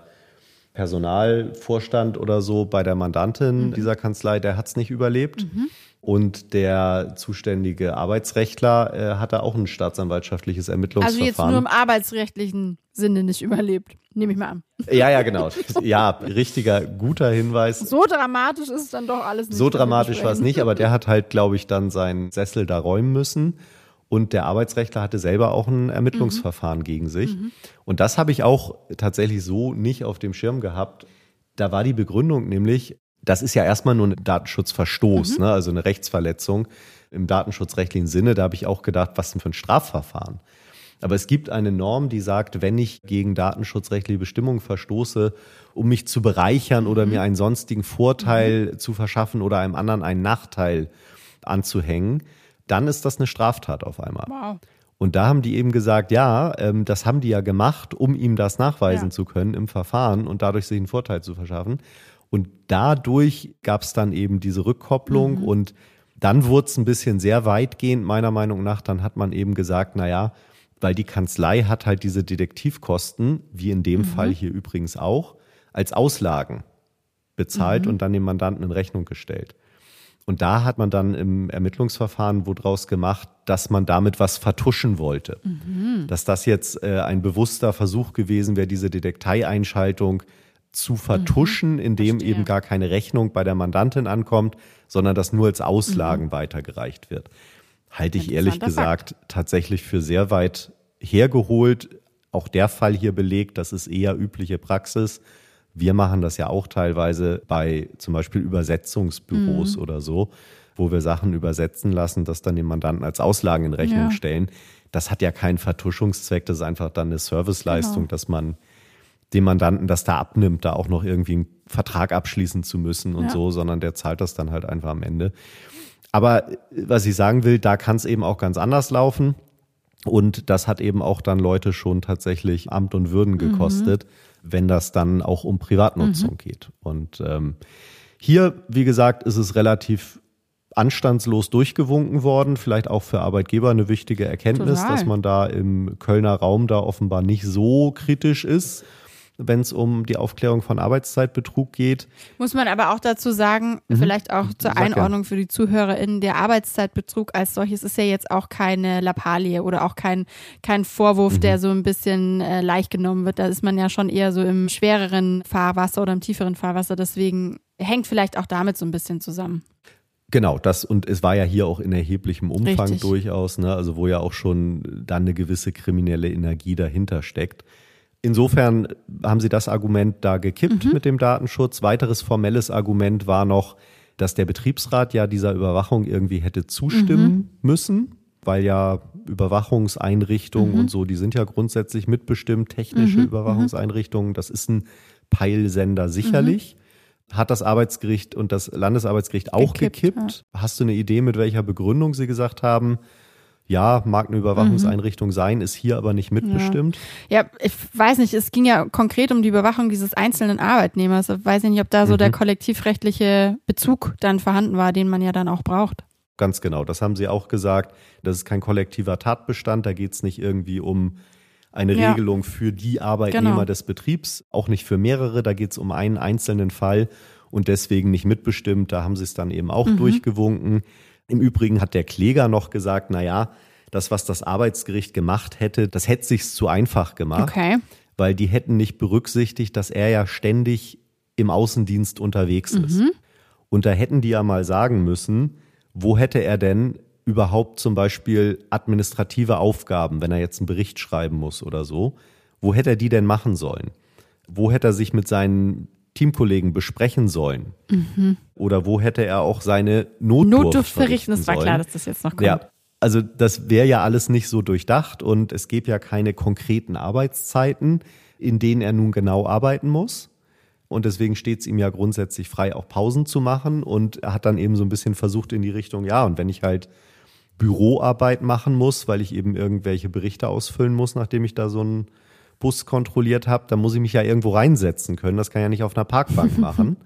Personalvorstand oder so bei der Mandantin dieser Kanzlei, der hat es nicht überlebt. Und der zuständige Arbeitsrechtler hat da auch ein staatsanwaltschaftliches Ermittlungsverfahren. Also jetzt nur im arbeitsrechtlichen Sinne nicht überlebt, nehme ich mal an. Ja, genau. Ja, richtiger, guter Hinweis. So dramatisch ist es dann doch alles nicht. So dramatisch war es nicht, aber der hat halt, glaube ich, dann seinen Sessel da räumen müssen. Und der Arbeitsrechtler hatte selber auch ein Ermittlungsverfahren gegen sich. Und das habe ich auch tatsächlich so nicht auf dem Schirm gehabt. Da war die Begründung nämlich, das ist ja erstmal nur ein Datenschutzverstoß, ne? Also eine Rechtsverletzung im datenschutzrechtlichen Sinne. Da habe ich auch gedacht, was denn für ein Strafverfahren? Aber es gibt eine Norm, die sagt, wenn ich gegen datenschutzrechtliche Bestimmungen verstoße, um mich zu bereichern oder mir einen sonstigen Vorteil zu verschaffen oder einem anderen einen Nachteil anzuhängen, dann ist das eine Straftat auf einmal. Wow. Und da haben die eben gesagt, ja, das haben die ja gemacht, um ihm das nachweisen zu können im Verfahren und dadurch sich einen Vorteil zu verschaffen. Und dadurch gab es dann eben diese Rückkopplung und dann wurde es ein bisschen sehr weitgehend, meiner Meinung nach. Dann hat man eben gesagt, naja, weil die Kanzlei hat halt diese Detektivkosten, wie in dem Fall hier übrigens auch, als Auslagen bezahlt und dann dem Mandanten in Rechnung gestellt. Und da hat man dann im Ermittlungsverfahren draus gemacht, dass man damit was vertuschen wollte. Dass das jetzt ein bewusster Versuch gewesen wäre, diese Detekteieinschaltung zu vertuschen, indem eben gar keine Rechnung bei der Mandantin ankommt, sondern das nur als Auslagen weitergereicht wird. Halte ich ehrlich gesagt tatsächlich für sehr weit hergeholt. Auch der Fall hier belegt, das ist eher übliche Praxis. Wir machen das ja auch teilweise bei zum Beispiel Übersetzungsbüros oder so, wo wir Sachen übersetzen lassen, das dann dem Mandanten als Auslagen in Rechnung stellen. Das hat ja keinen Vertuschungszweck, das ist einfach dann eine Serviceleistung, dass man dem Mandanten das da abnimmt, da auch noch irgendwie einen Vertrag abschließen zu müssen und so, sondern der zahlt das dann halt einfach am Ende. Aber was ich sagen will, da kann es eben auch ganz anders laufen. Und das hat eben auch dann Leute schon tatsächlich Amt und Würden gekostet, wenn das dann auch um Privatnutzung geht. Und hier, wie gesagt, ist es relativ anstandslos durchgewunken worden. Vielleicht auch für Arbeitgeber eine wichtige Erkenntnis, dass man da im Kölner Raum da offenbar nicht so kritisch ist, wenn es um die Aufklärung von Arbeitszeitbetrug geht. Muss man aber auch dazu sagen, vielleicht auch zur Einordnung für die ZuhörerInnen, der Arbeitszeitbetrug als solches ist ja jetzt auch keine Lappalie oder auch kein Vorwurf, der so ein bisschen leicht genommen wird. Da ist man ja schon eher so im schwereren Fahrwasser oder im tieferen Fahrwasser. Deswegen hängt vielleicht auch damit so ein bisschen zusammen. Genau, und es war ja hier auch in erheblichem Umfang durchaus, ne? Also wo ja auch schon dann eine gewisse kriminelle Energie dahinter steckt. Insofern haben sie das Argument da gekippt mit dem Datenschutz. Weiteres formelles Argument war noch, dass der Betriebsrat ja dieser Überwachung irgendwie hätte zustimmen müssen, weil ja Überwachungseinrichtungen und so, die sind ja grundsätzlich mitbestimmt, technische Überwachungseinrichtungen, das ist ein Peilsender sicherlich. Hat das Arbeitsgericht und das Landesarbeitsgericht auch gekippt? Ja. Hast du eine Idee, mit welcher Begründung sie gesagt haben, ja, mag eine Überwachungseinrichtung sein, ist hier aber nicht mitbestimmt? Ja, ich weiß nicht, es ging ja konkret um die Überwachung dieses einzelnen Arbeitnehmers. Ich weiß nicht, ob da so der kollektivrechtliche Bezug dann vorhanden war, den man ja dann auch braucht. Ganz genau, das haben sie auch gesagt. Das ist kein kollektiver Tatbestand, da geht es nicht irgendwie um eine Regelung für die Arbeitnehmer des Betriebs, auch nicht für mehrere, da geht es um einen einzelnen Fall und deswegen nicht mitbestimmt. Da haben sie es dann eben auch durchgewunken. Im Übrigen hat der Kläger noch gesagt, naja, das, was das Arbeitsgericht gemacht hätte, das hätte sich's zu einfach gemacht, weil die hätten nicht berücksichtigt, dass er ja ständig im Außendienst unterwegs ist. Und da hätten die ja mal sagen müssen, wo hätte er denn überhaupt zum Beispiel administrative Aufgaben, wenn er jetzt einen Bericht schreiben muss oder so, wo hätte er die denn machen sollen? Wo hätte er sich mit seinen Teamkollegen besprechen sollen? Oder wo hätte er auch seine Notdurft verrichten sollen? Das war klar, dass das jetzt noch kommt. Ja, also das wäre ja alles nicht so durchdacht und es gäbe ja keine konkreten Arbeitszeiten, in denen er nun genau arbeiten muss. Und deswegen steht es ihm ja grundsätzlich frei, auch Pausen zu machen. Und er hat dann eben so ein bisschen versucht in die Richtung, ja, und wenn ich halt Büroarbeit machen muss, weil ich eben irgendwelche Berichte ausfüllen muss, nachdem ich da so einen Bus kontrolliert habe, dann muss ich mich ja irgendwo reinsetzen können. Das kann ich ja nicht auf einer Parkbank machen.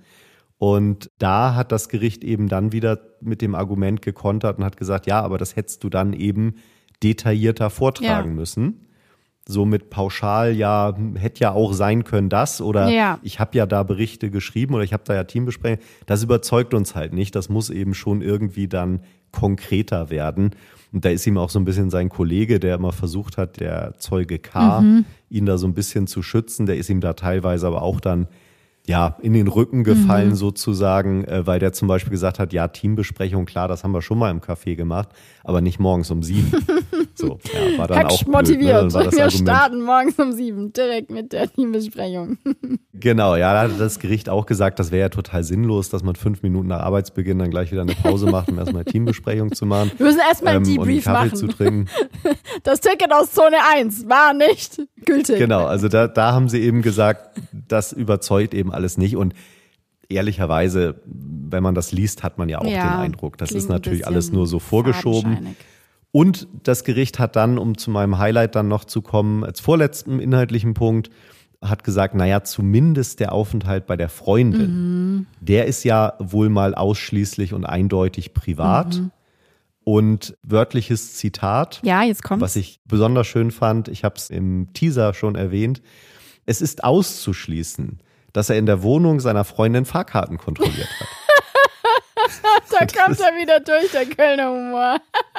Und da hat das Gericht eben dann wieder mit dem Argument gekontert und hat gesagt, ja, aber das hättest du dann eben detaillierter vortragen müssen. Somit pauschal, ja, hätte ja auch sein können das oder ich habe ja da Berichte geschrieben oder ich habe da ja Teambesprechungen. Das überzeugt uns halt nicht. Das muss eben schon irgendwie dann konkreter werden. Und da ist ihm auch so ein bisschen sein Kollege, der immer versucht hat, der Zeuge K., ihn da so ein bisschen zu schützen. Der ist ihm da teilweise aber auch dann in den Rücken gefallen sozusagen, weil der zum Beispiel gesagt hat, ja, Teambesprechung, klar, das haben wir schon mal im Café gemacht, aber nicht morgens um 7. So, war dann auch blöd, motiviert. Ne? War das wir Argument. Starten morgens um 7, direkt mit der Teambesprechung. Genau, ja, da hat das Gericht auch gesagt, das wäre ja total sinnlos, dass man 5 Minuten nach Arbeitsbeginn dann gleich wieder eine Pause macht, um erstmal eine Teambesprechung zu machen. Wir müssen erstmal einen Debrief und einen Kaffee machen. zu trinken. Das Ticket aus Zone 1 war nicht gültig. Genau, also da haben sie eben gesagt, das überzeugt eben alles nicht und ehrlicherweise, wenn man das liest, hat man ja auch den Eindruck, das ist natürlich alles nur so vorgeschoben. Und das Gericht hat dann, um zu meinem Highlight dann noch zu kommen, als vorletzten inhaltlichen Punkt, hat gesagt, naja, zumindest der Aufenthalt bei der Freundin, der ist ja wohl mal ausschließlich und eindeutig privat. Und wörtliches Zitat, jetzt kommt's. Was ich besonders schön fand, ich habe es im Teaser schon erwähnt, es ist auszuschließen, dass er in der Wohnung seiner Freundin Fahrkarten kontrolliert hat. Da kommt er wieder durch, der Kölner Humor.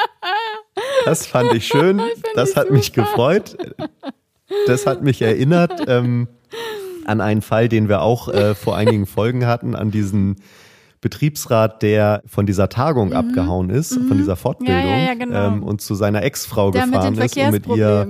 Das fand ich schön, das hat mich gefreut. Das hat mich erinnert an einen Fall, den wir auch vor einigen Folgen hatten, an diesen Betriebsrat, der von dieser Tagung abgehauen ist, von dieser Fortbildung genau. Und zu seiner Ex-Frau gefahren ist und mit ihr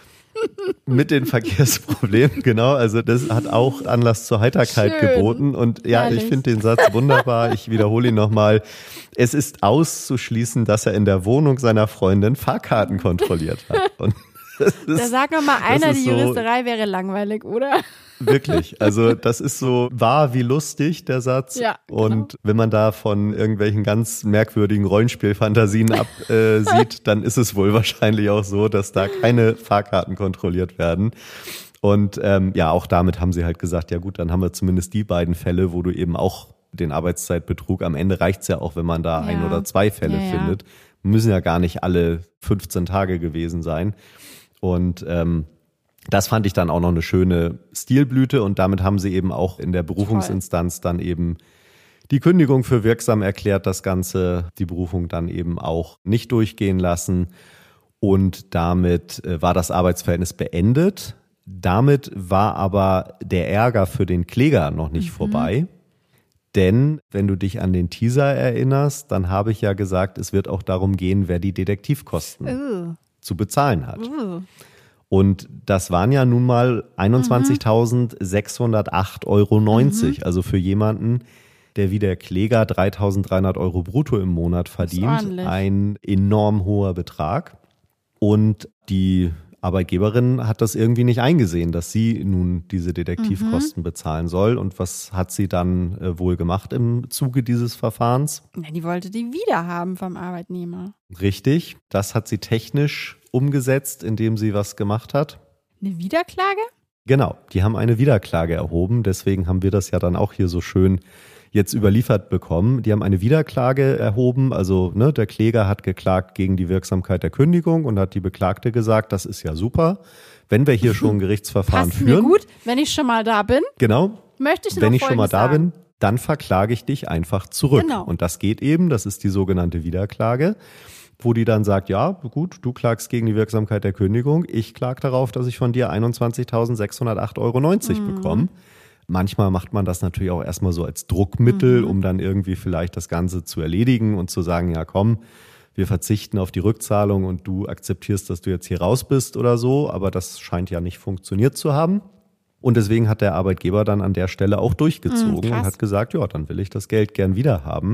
mit den Verkehrsproblemen, genau. Also das hat auch Anlass zur Heiterkeit geboten. Und ich finde den Satz wunderbar. Ich wiederhole ihn nochmal. Es ist auszuschließen, dass er in der Wohnung seiner Freundin Fahrkarten kontrolliert hat. Und da sag noch mal einer, die Juristerei wäre langweilig, oder? Wirklich. Also das ist so wahr wie lustig, der Satz. Ja, genau. Und wenn man da von irgendwelchen ganz merkwürdigen Rollenspielfantasien absieht, dann ist es wohl wahrscheinlich auch so, dass da keine Fahrkarten kontrolliert werden. Und auch damit haben sie halt gesagt, ja gut, dann haben wir zumindest die beiden Fälle, wo du eben auch den Arbeitszeitbetrug, am Ende reicht's ja auch, wenn man da 1 oder 2 Fälle findet. Müssen ja gar nicht alle 15 Tage gewesen sein. Und das fand ich dann auch noch eine schöne Stilblüte und damit haben sie eben auch in der Berufungsinstanz dann eben die Kündigung für wirksam erklärt, das Ganze, die Berufung dann eben auch nicht durchgehen lassen und damit war das Arbeitsverhältnis beendet. Damit war aber der Ärger für den Kläger noch nicht vorbei, denn wenn du dich an den Teaser erinnerst, dann habe ich ja gesagt, es wird auch darum gehen, wer die Detektivkosten zu bezahlen hat. Und das waren ja nun mal 21.608,90 €. Also für jemanden, der wie der Kläger 3.300 € brutto im Monat verdient. Ein enorm hoher Betrag. Und die Arbeitgeberin hat das irgendwie nicht eingesehen, dass sie nun diese Detektivkosten bezahlen soll. Und was hat sie dann wohl gemacht im Zuge dieses Verfahrens? Ja, die wollte die wieder haben vom Arbeitnehmer. Richtig, das hat sie technisch umgesetzt, indem sie was gemacht hat. Eine Wiederklage? Genau, die haben eine Wiederklage erhoben. Deswegen haben wir das ja dann auch hier so schön jetzt überliefert bekommen. Die haben eine Wiederklage erhoben. Also der Kläger hat geklagt gegen die Wirksamkeit der Kündigung und hat die Beklagte gesagt, das ist ja super, wenn wir hier schon ein Gerichtsverfahren Passt führen. Mir gut, wenn ich schon mal da bin. Genau. Möchte ich noch Wenn ich schon mal da sagen. bin, dann verklage ich dich einfach zurück. Genau. Und das geht eben, das ist die sogenannte Wiederklage, wo die dann sagt, ja gut, du klagst gegen die Wirksamkeit der Kündigung, ich klage darauf, dass ich von dir 21.608,90 € bekomme. Manchmal macht man das natürlich auch erstmal so als Druckmittel, um dann irgendwie vielleicht das Ganze zu erledigen und zu sagen, ja komm, wir verzichten auf die Rückzahlung und du akzeptierst, dass du jetzt hier raus bist oder so. Aber das scheint ja nicht funktioniert zu haben. Und deswegen hat der Arbeitgeber dann an der Stelle auch durchgezogen und hat gesagt, ja, dann will ich das Geld gern wieder haben.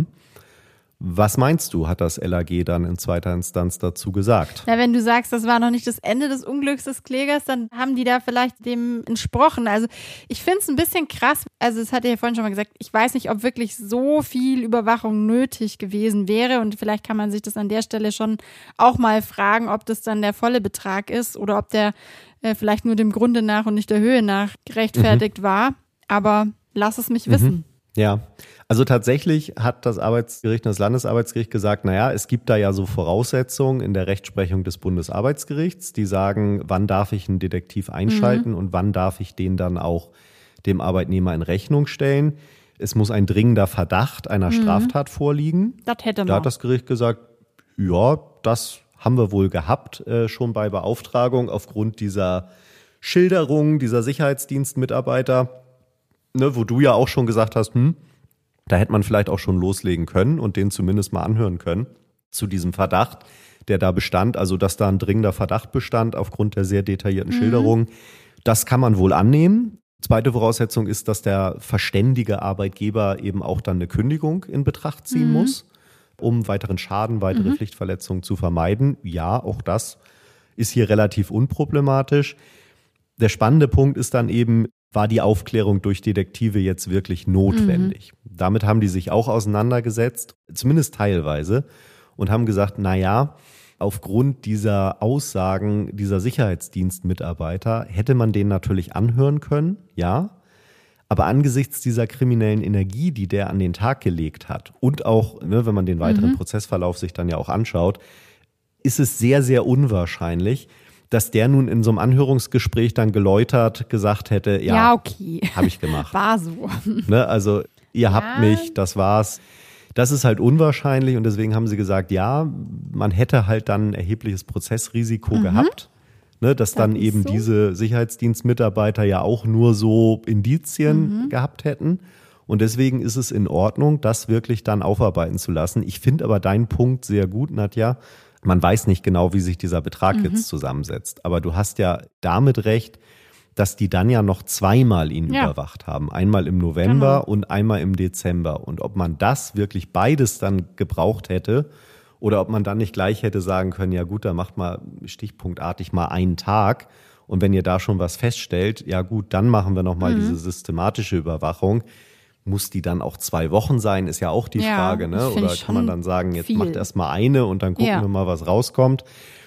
Was meinst du, hat das LAG dann in zweiter Instanz dazu gesagt? Na, wenn du sagst, das war noch nicht das Ende des Unglücks des Klägers, dann haben die da vielleicht dem entsprochen. Also ich finde es ein bisschen krass. Also das hatte ich ja vorhin schon mal gesagt, ich weiß nicht, ob wirklich so viel Überwachung nötig gewesen wäre und vielleicht kann man sich das an der Stelle schon auch mal fragen, ob das dann der volle Betrag ist oder ob der vielleicht nur dem Grunde nach und nicht der Höhe nach gerechtfertigt war. Aber lass es mich wissen. Ja, also tatsächlich hat das Arbeitsgericht und das Landesarbeitsgericht gesagt, naja, es gibt da ja so Voraussetzungen in der Rechtsprechung des Bundesarbeitsgerichts, die sagen, wann darf ich einen Detektiv einschalten und wann darf ich den dann auch dem Arbeitnehmer in Rechnung stellen. Es muss ein dringender Verdacht einer Straftat vorliegen. Das hätte man. Da hat das Gericht gesagt, ja, das haben wir wohl gehabt, schon bei Beauftragung aufgrund dieser Schilderung dieser Sicherheitsdienstmitarbeiter. Wo du ja auch schon gesagt hast, da hätte man vielleicht auch schon loslegen können und den zumindest mal anhören können zu diesem Verdacht, der da bestand, also dass da ein dringender Verdacht bestand aufgrund der sehr detaillierten Schilderungen. Das kann man wohl annehmen. Zweite Voraussetzung ist, dass der verständige Arbeitgeber eben auch dann eine Kündigung in Betracht ziehen muss, um weiteren Schaden, weitere Pflichtverletzungen zu vermeiden. Ja, auch das ist hier relativ unproblematisch. Der spannende Punkt ist dann eben, war die Aufklärung durch Detektive jetzt wirklich notwendig? Damit haben die sich auch auseinandergesetzt, zumindest teilweise, und haben gesagt, naja, aufgrund dieser Aussagen dieser Sicherheitsdienstmitarbeiter hätte man den natürlich anhören können, ja, aber angesichts dieser kriminellen Energie, die der an den Tag gelegt hat und auch, wenn man den weiteren Prozessverlauf sich dann ja auch anschaut, ist es sehr, sehr unwahrscheinlich, dass der nun in so einem Anhörungsgespräch dann geläutert gesagt hätte, ja okay, habe ich gemacht. War so. Also ihr habt mich, das war's. Das ist halt unwahrscheinlich und deswegen haben sie gesagt, ja, man hätte halt dann ein erhebliches Prozessrisiko gehabt, dass dann eben so diese Sicherheitsdienstmitarbeiter ja auch nur so Indizien gehabt hätten. Und deswegen ist es in Ordnung, das wirklich dann aufarbeiten zu lassen. Ich finde aber deinen Punkt sehr gut, Nadja. Man weiß nicht genau, wie sich dieser Betrag jetzt zusammensetzt. Aber du hast ja damit recht, dass die dann ja noch zweimal ihn überwacht haben. Einmal im November und einmal im Dezember. Und ob man das wirklich beides dann gebraucht hätte oder ob man dann nicht gleich hätte sagen können, ja gut, da macht mal stichpunktartig mal einen Tag. Und wenn ihr da schon was feststellt, ja gut, dann machen wir nochmal diese systematische Überwachung. Muss die dann auch 2 Wochen sein, ist ja auch die Frage, ne? Oder kann man dann sagen, jetzt macht erst mal eine und dann gucken wir mal, was rauskommt.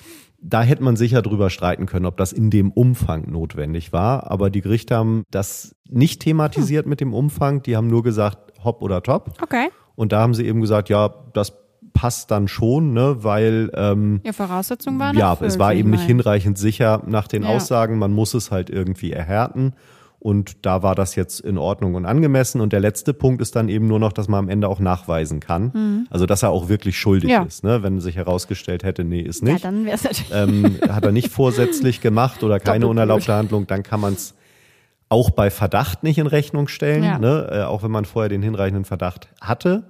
Da hätte man sicher drüber streiten können, ob das in dem Umfang notwendig war. Aber die Gerichte haben das nicht thematisiert mit dem Umfang. Die haben nur gesagt, hopp oder top. Okay. Und da haben sie eben gesagt, ja, das passt dann schon, ne? Weil Voraussetzungen waren es war eben nicht hinreichend sicher nach den Aussagen. Man muss es halt irgendwie erhärten. Und da war das jetzt in Ordnung und angemessen. Und der letzte Punkt ist dann eben nur noch, dass man am Ende auch nachweisen kann. Also, dass er auch wirklich schuldig ist. Ne? Wenn sich herausgestellt hätte, nee, ist nicht. Ja, dann wäre es natürlich. Hat er nicht vorsätzlich gemacht oder keine unerlaubte Handlung, dann kann man es auch bei Verdacht nicht in Rechnung stellen. Ja. Ne? Auch wenn man vorher den hinreichenden Verdacht hatte.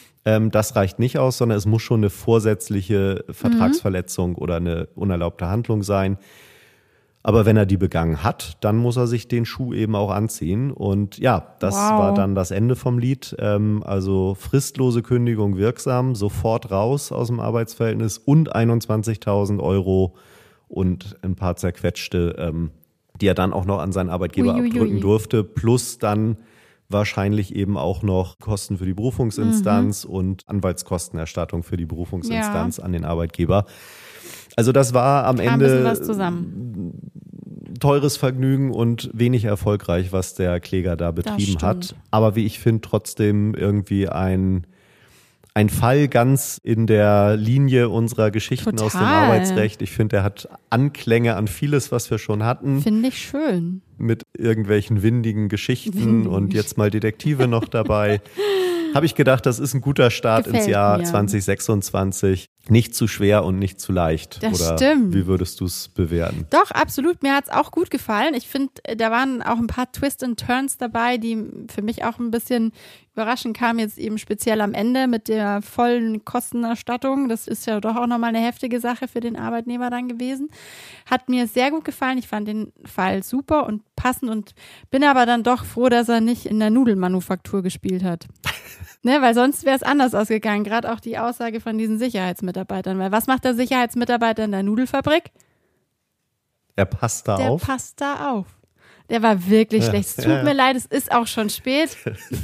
Das reicht nicht aus, sondern es muss schon eine vorsätzliche Vertragsverletzung oder eine unerlaubte Handlung sein. Aber wenn er die begangen hat, dann muss er sich den Schuh eben auch anziehen. Und ja, das war dann das Ende vom Lied. Also fristlose Kündigung wirksam, sofort raus aus dem Arbeitsverhältnis und 21.000 Euro und ein paar zerquetschte, die er dann auch noch an seinen Arbeitgeber abdrücken durfte. Plus dann wahrscheinlich eben auch noch Kosten für die Berufungsinstanz und Anwaltskostenerstattung für die Berufungsinstanz an den Arbeitgeber. Also das war am Ende was zusammen. Teures Vergnügen und wenig erfolgreich, was der Kläger da betrieben hat. Aber wie ich finde, trotzdem irgendwie ein Fall ganz in der Linie unserer Geschichten aus dem Arbeitsrecht. Ich finde, er hat Anklänge an vieles, was wir schon hatten. Finde ich schön. Mit irgendwelchen windigen Geschichten und jetzt mal Detektive noch dabei. Habe ich gedacht, das ist ein guter Start ins Jahr 2026. Nicht zu schwer und nicht zu leicht. Das stimmt. Wie würdest du es bewerten? Doch, absolut. Mir hat es auch gut gefallen. Ich finde, da waren auch ein paar Twists and Turns dabei, die für mich auch ein bisschen überraschend kamen. Jetzt eben speziell am Ende mit der vollen Kostenerstattung. Das ist ja doch auch nochmal eine heftige Sache für den Arbeitnehmer dann gewesen. Hat mir sehr gut gefallen. Ich fand den Fall super und passend und bin aber dann doch froh, dass er nicht in der Nudelmanufaktur gespielt hat. Ne, weil sonst wäre es anders ausgegangen. Gerade auch die Aussage von diesen Sicherheitsmitarbeitern. Weil was macht der Sicherheitsmitarbeiter in der Nudelfabrik? Er passt da auf. Der passt da auf. Der war wirklich schlecht. Es tut mir leid, es ist auch schon spät.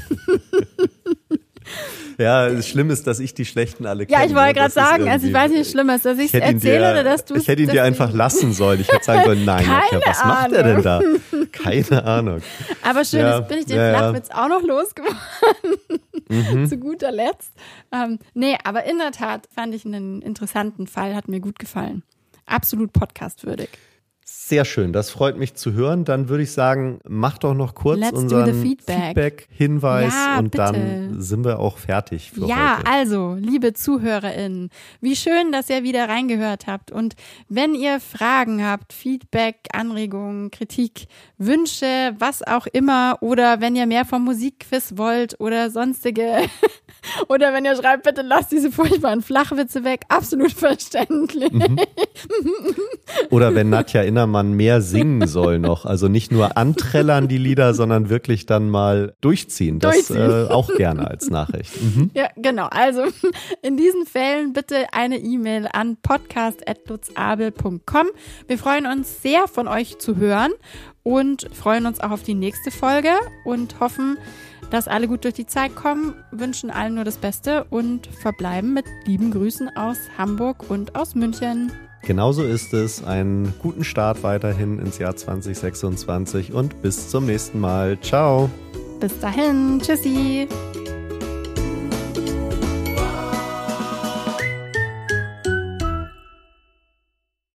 Ja, das Schlimme ist, dass ich die Schlechten alle kenne. Ja, ich wollte gerade sagen, also ich weiß nicht, was schlimm ist, dass ich es erzähle oder dass du es... Ich hätte ihn dir einfach lassen sollen. Ich hätte sagen sollen, nein, was macht er denn da? Keine Ahnung. Aber schön, jetzt bin ich den Flachwitz auch noch losgeworden. Zu guter Letzt. Nee, aber in der Tat fand ich einen interessanten Fall, hat mir gut gefallen. Absolut podcastwürdig. Sehr schön, das freut mich zu hören. Dann würde ich sagen, mach doch noch kurz unseren Feedback-Hinweis und bitte. Dann sind wir auch fertig für heute. Ja, also, liebe ZuhörerInnen, wie schön, dass ihr wieder reingehört habt. Und wenn ihr Fragen habt, Feedback, Anregungen, Kritik, Wünsche, was auch immer, oder wenn ihr mehr vom Musikquiz wollt oder sonstige... Oder wenn ihr schreibt, bitte lasst diese furchtbaren Flachwitze weg. Absolut verständlich. Oder wenn Nadja Innermann mehr singen soll noch. Also nicht nur anträllern die Lieder, sondern wirklich dann mal durchziehen. Das auch gerne als Nachricht. Ja, genau. Also in diesen Fällen bitte eine E-Mail an podcast@lutzabel.com. Wir freuen uns sehr, von euch zu hören und freuen uns auch auf die nächste Folge und hoffen, dass alle gut durch die Zeit kommen, wünschen allen nur das Beste und verbleiben mit lieben Grüßen aus Hamburg und aus München. Genauso ist es. Einen guten Start weiterhin ins Jahr 2026 und bis zum nächsten Mal. Ciao. Bis dahin. Tschüssi.